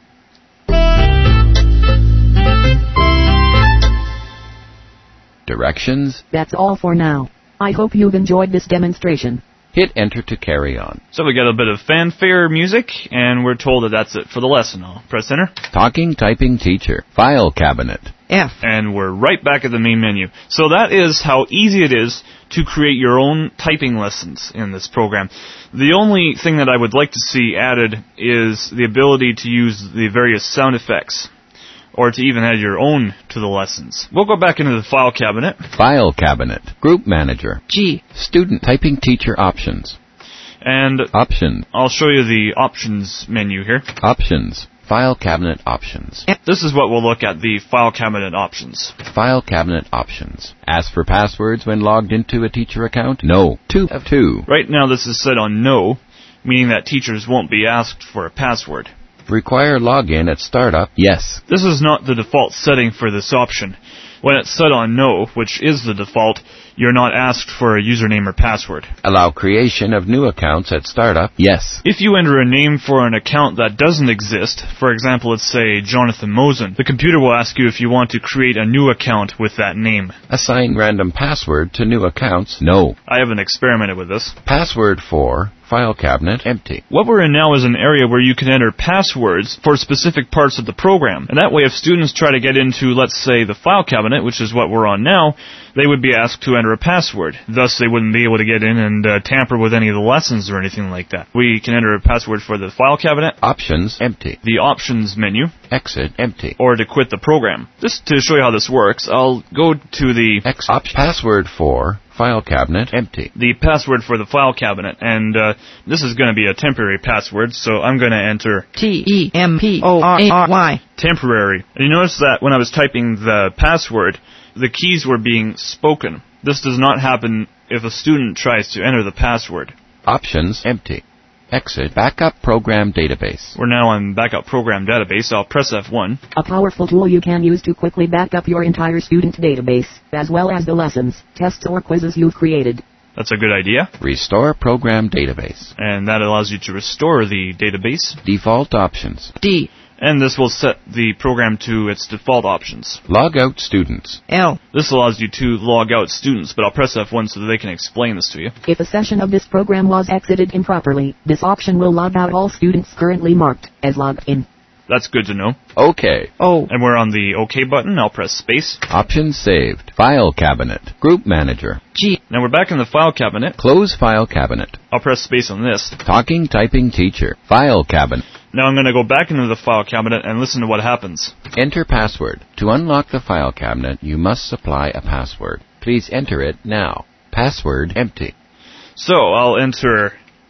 Directions. That's all for now. I hope you've enjoyed this demonstration. Hit enter to carry on. So we got a bit of fanfare music, and we're told that that's it for the lesson. I'll press enter. Talking Typing Teacher. File Cabinet. F. And we're right back at the main menu. So that is how easy it is to create your own typing lessons in this program. The only thing that I would like to see added is the ability to use the various sound effects, or to even add your own to the lessons. We'll go back into the File Cabinet. File Cabinet. Group Manager. G. Student Typing Teacher Options. And Option. I'll show you the Options menu here. Options. File Cabinet Options. This is what we'll look at, the File Cabinet Options. File Cabinet Options. Ask for passwords when logged into a teacher account? No. Two of two. Right now this is set on No, meaning that teachers won't be asked for a password. Require login at startup? Yes. This is not the default setting for this option. When it's set on No, which is the default, you're not asked for a username or password. Allow creation of new accounts at startup? Yes. If you enter a name for an account that doesn't exist, for example, let's say Jonathan Mosen, the computer will ask you if you want to create a new account with that name. Assign random password to new accounts? No. I haven't experimented with this. Password for File Cabinet empty. What we're in now is an area where you can enter passwords for specific parts of the program. And that way, if students try to get into, let's say, the File Cabinet, which is what we're on now, they would be asked to enter a password. Thus, they wouldn't be able to get in and uh, tamper with any of the lessons or anything like that. We can enter a password for the File Cabinet. Options empty. The Options menu. Exit empty. Or to quit the program. Just to show you how this works, I'll go to the X op- password for File Cabinet empty. The password for the File Cabinet, and uh, this is going to be a temporary password, so I'm going to enter T E M P O R A R Y. Temporary. And you notice that when I was typing the password, the keys were being spoken. This does not happen if a student tries to enter the password. Options empty. Exit Backup Program Database. We're now on Backup Program Database. I'll press F one. A powerful tool you can use to quickly back up your entire student database, as well as the lessons, tests, or quizzes you've created. That's a good idea. Restore Program Database. And that allows you to restore the database. Default Options. D. And this will set the program to its default options. Log out students. L. This allows you to log out students, but I'll press F one so that they can explain this to you. If a session of this program was exited improperly, this option will log out all students currently marked as logged in. That's good to know. OK. O. And we're on the OK button. I'll press space. Options saved. File Cabinet. Group Manager. G. Now we're back in the File Cabinet. Close File Cabinet. I'll press space on this. Talking Typing Teacher. File Cabinet. Now I'm going to go back into the File Cabinet and listen to what happens. Enter password. To unlock the File Cabinet, you must supply a password. Please enter it now. Password empty. So I'll enter...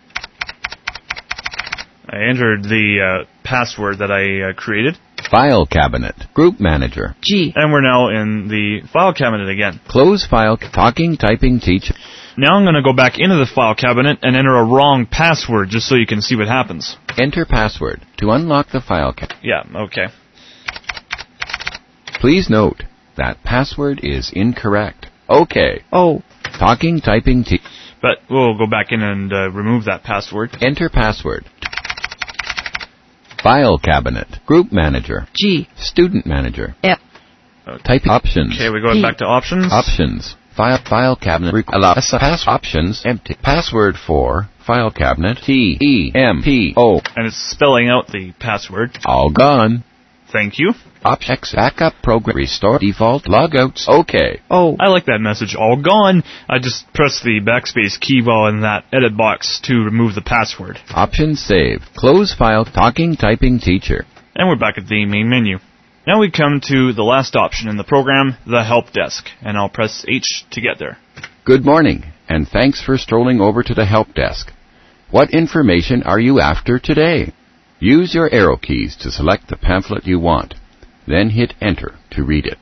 I entered the uh, password that I uh, created. File Cabinet. Group Manager. G. And we're now in the File Cabinet again. Close File. Talking Typing Teacher. Now I'm going to go back into the File Cabinet and enter a wrong password just so you can see what happens. Enter password. To unlock the File Cabinet. Yeah, okay. Please note that password is incorrect. OK. O. Talking Typing Teacher. But we'll go back in and uh, remove that password. Enter password. File Cabinet. Group Manager. G. Student Manager. F. Type options. Okay, we're going back to options. Options. File File Cabinet. Rec- allow pass options empty. Password for File Cabinet. T E M P O. And it's spelling out the password. All gone. Thank you. Options. Backup program. Restore default logouts. OK. O. I like that message. All gone. I just press the backspace key while in that edit box to remove the password. Options saved. Close File. Talking Typing Teacher. And we're back at the main menu. Now we come to the last option in the program, the Help Desk, and I'll press H to get there. Good morning, and thanks for strolling over to the Help Desk. What information are you after today? Use your arrow keys to select the pamphlet you want. Then hit Enter to read it.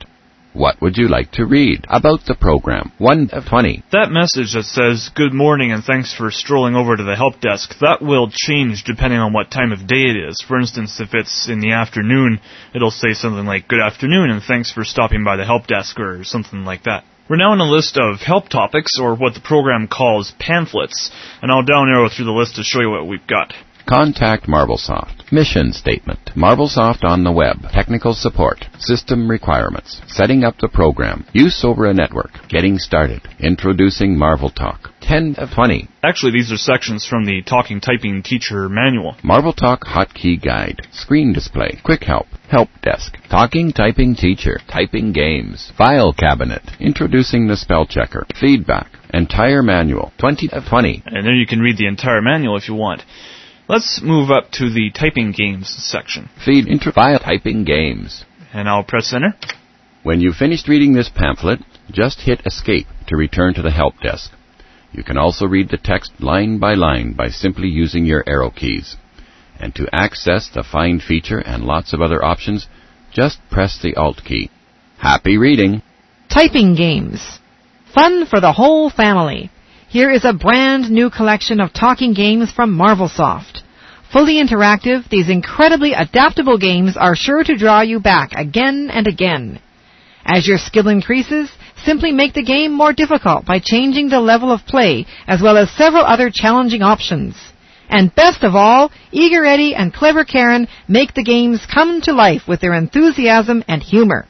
What would you like to read? About the program. one of twenty. That message that says, good morning and thanks for strolling over to the help desk, that will change depending on what time of day it is. For instance, if it's in the afternoon, it'll say something like, good afternoon and thanks for stopping by the help desk, or something like that. We're now on a list of help topics, or what the program calls pamphlets, and I'll down arrow through the list to show you what we've got. Contact Marvelsoft. Mission statement. Marvelsoft on the web. Technical support. System requirements. Setting up the program. Use over a network. Getting started. Introducing Marvel Talk. ten of twenty. Actually, these are sections from the Talking Typing Teacher Manual. Marvel Talk Hotkey Guide. Screen display. Quick help. Help desk. Talking Typing Teacher. Typing games. File cabinet. Introducing the spell checker. Feedback. Entire manual. twenty of twenty. And there you can read the entire manual if you want. Let's move up to the Typing Games section. Feed into File Typing Games. And I'll press Enter. When you've finished reading this pamphlet, just hit Escape to return to the help desk. You can also read the text line by line by simply using your arrow keys. And to access the Find feature and lots of other options, just press the Alt key. Happy reading! Typing Games. Fun for the whole family. Here is a brand new collection of talking games from Marvelsoft. Fully interactive, these incredibly adaptable games are sure to draw you back again and again. As your skill increases, simply make the game more difficult by changing the level of play, as well as several other challenging options. And best of all, Eager Eddie and Clever Karen make the games come to life with their enthusiasm and humor.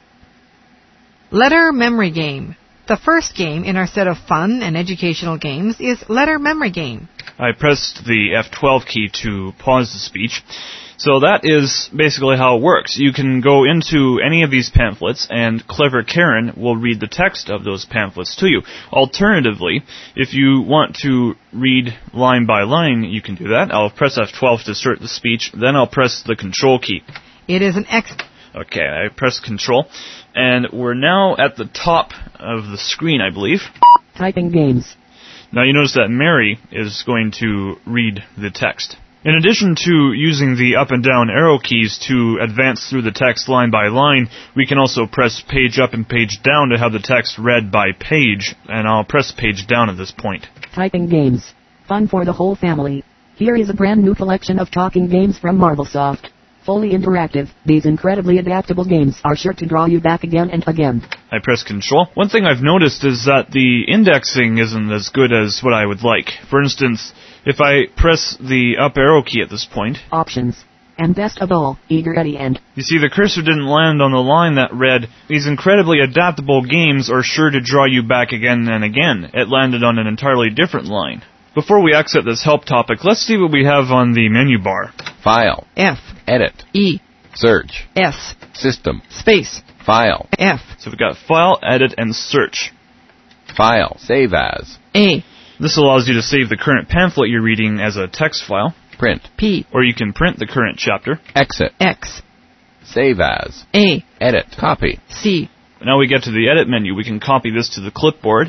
Letter Memory Game. The first game in our set of fun and educational games is Letter Memory Game. I pressed the F twelve key to pause the speech. So that is basically how it works. You can go into any of these pamphlets, and Clever Karen will read the text of those pamphlets to you. Alternatively, if you want to read line by line, you can do that. I'll press F twelve to start the speech, then I'll press the Control key. It is an X... Okay, I press Control, and we're now at the top of the screen, I believe. Typing Games. Now you notice that Mary is going to read the text. In addition to using the up and down arrow keys to advance through the text line by line, we can also press page up and page down to have the text read by page, and I'll press page down at this point. Typing Games. Fun for the whole family. Here is a brand new collection of talking games from Marvelsoft. Fully interactive, these incredibly adaptable games are sure to draw you back again and again. I press Control. One thing I've noticed is that the indexing isn't as good as what I would like. For instance, if I press the up arrow key at this point... Options. And best of all, Eager Eddie and... You see, the cursor didn't land on the line that read, these incredibly adaptable games are sure to draw you back again and again. It landed on an entirely different line. Before we exit this help topic, let's see what we have on the menu bar. File. F. Edit. E. Search. S. System. Space. File. F. So we've got File, Edit, and Search. File. Save as. A. This allows you to save the current pamphlet you're reading as a text file. Print. P. Or you can print the current chapter. Exit. X. Save as. A. Edit. Copy. C. Now we get to the Edit menu. We can copy this to the clipboard.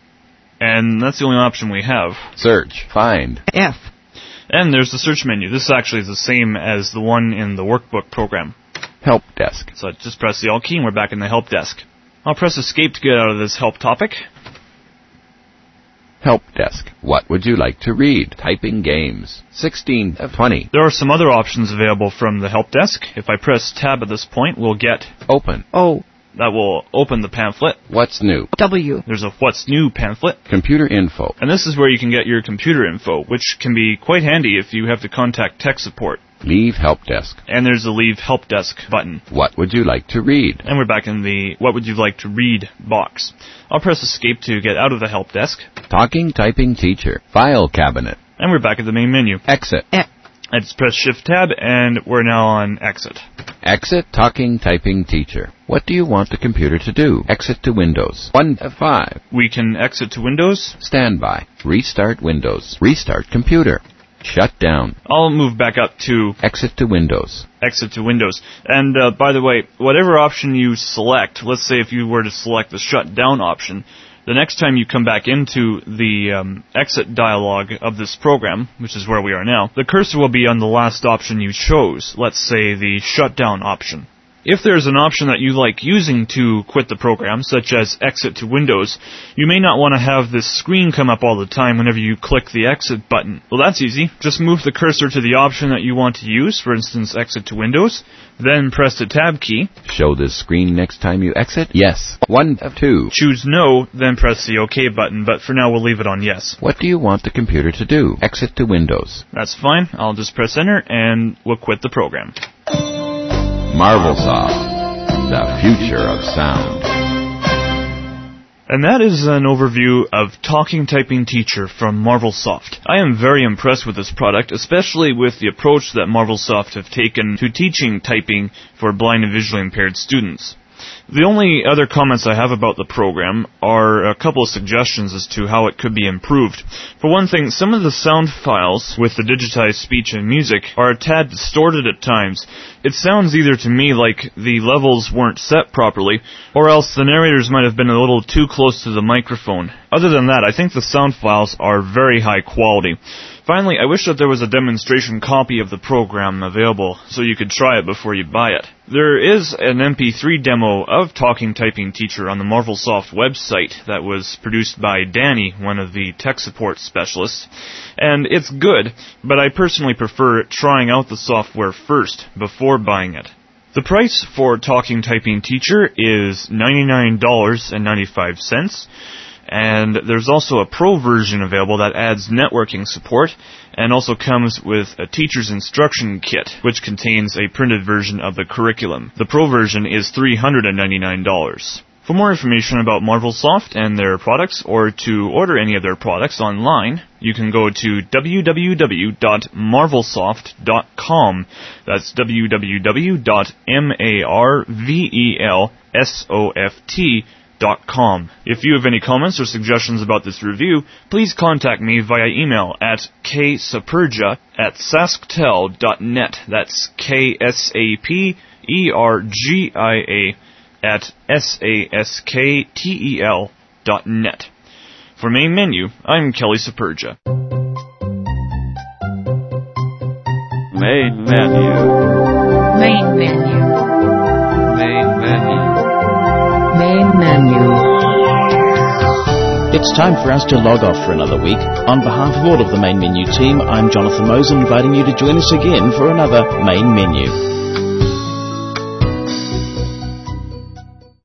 And that's the only option we have. Search. Find. F. And there's the search menu. This actually is the same as the one in the workbook program. Help desk. So I just press the Alt key and we're back in the help desk. I'll press Escape to get out of this help topic. Help desk. What would you like to read? Typing Games. sixteen of twenty. There are some other options available from the help desk. If I press Tab at this point, we'll get Open. O. That will open the pamphlet. What's new? W. There's a What's New pamphlet. Computer info. And this is where you can get your computer info, which can be quite handy if you have to contact tech support. Leave help desk. And there's the Leave Help Desk button. What would you like to read? And we're back in the What Would You Like to Read box. I'll press Escape to get out of the help desk. Talking Typing Teacher. File cabinet. And we're back at the main menu. Exit. X. I just press Shift Tab and we're now on Exit. Exit Talking Typing Teacher. What do you want the computer to do? Exit to Windows. one of five. We can exit to Windows. Standby. Restart Windows. Restart computer. Shut down. I'll move back up to Exit to Windows. Exit to Windows. And uh, by the way, whatever option you select, let's say if you were to select the Shut Down option, the next time you come back into the um, exit dialog of this program, which is where we are now, the cursor will be on the last option you chose, let's say the shutdown option. If there's an option that you like using to quit the program, such as exit to Windows, you may not want to have this screen come up all the time whenever you click the exit button. Well, that's easy. Just move the cursor to the option that you want to use, for instance, exit to Windows, then press the Tab key. Show this screen next time you exit? Yes. One of two. Choose No, then press the OK button, but for now we'll leave it on Yes. What do you want the computer to do? Exit to Windows. That's fine. I'll just press Enter and we'll quit the program. Marvelsoft, the future of sound. And that is an overview of Talking Typing Teacher from Marvelsoft. I am very impressed with this product, especially with the approach that Marvelsoft have taken to teaching typing for blind and visually impaired students. The only other comments I have about the program are a couple of suggestions as to how it could be improved. For one thing, some of the sound files with the digitized speech and music are a tad distorted at times. It sounds either to me like the levels weren't set properly, or else the narrators might have been a little too close to the microphone. Other than that, I think the sound files are very high quality. Finally, I wish that there was a demonstration copy of the program available so you could try it before you buy it. There is an M P three demo of Talking Typing Teacher on the Marvelsoft website that was produced by Danny, one of the tech support specialists, and it's good, but I personally prefer trying out the software first before buying it. The price for Talking Typing Teacher is ninety-nine dollars and ninety-five cents. And there's also a pro version available that adds networking support and also comes with a teacher's instruction kit, which contains a printed version of the curriculum. The pro version is three hundred ninety-nine dollars. For more information about Marvelsoft and their products, or to order any of their products online, you can go to w w w dot marvelsoft dot com. That's w w w dot marvelsoft dot com. If you have any comments or suggestions about this review, please contact me via email at ksapurja at sasktel dot net. That's K S A P E R G I A at S A S K T E L dot net. For Main Menu, I'm Kelly Sapurja. Main Menu. Main menu. Main Menu. Main menu. It's time for us to log off for another week. On behalf of all of the Main Menu team, I'm Jonathan Mosen, inviting you to join us again for another Main Menu.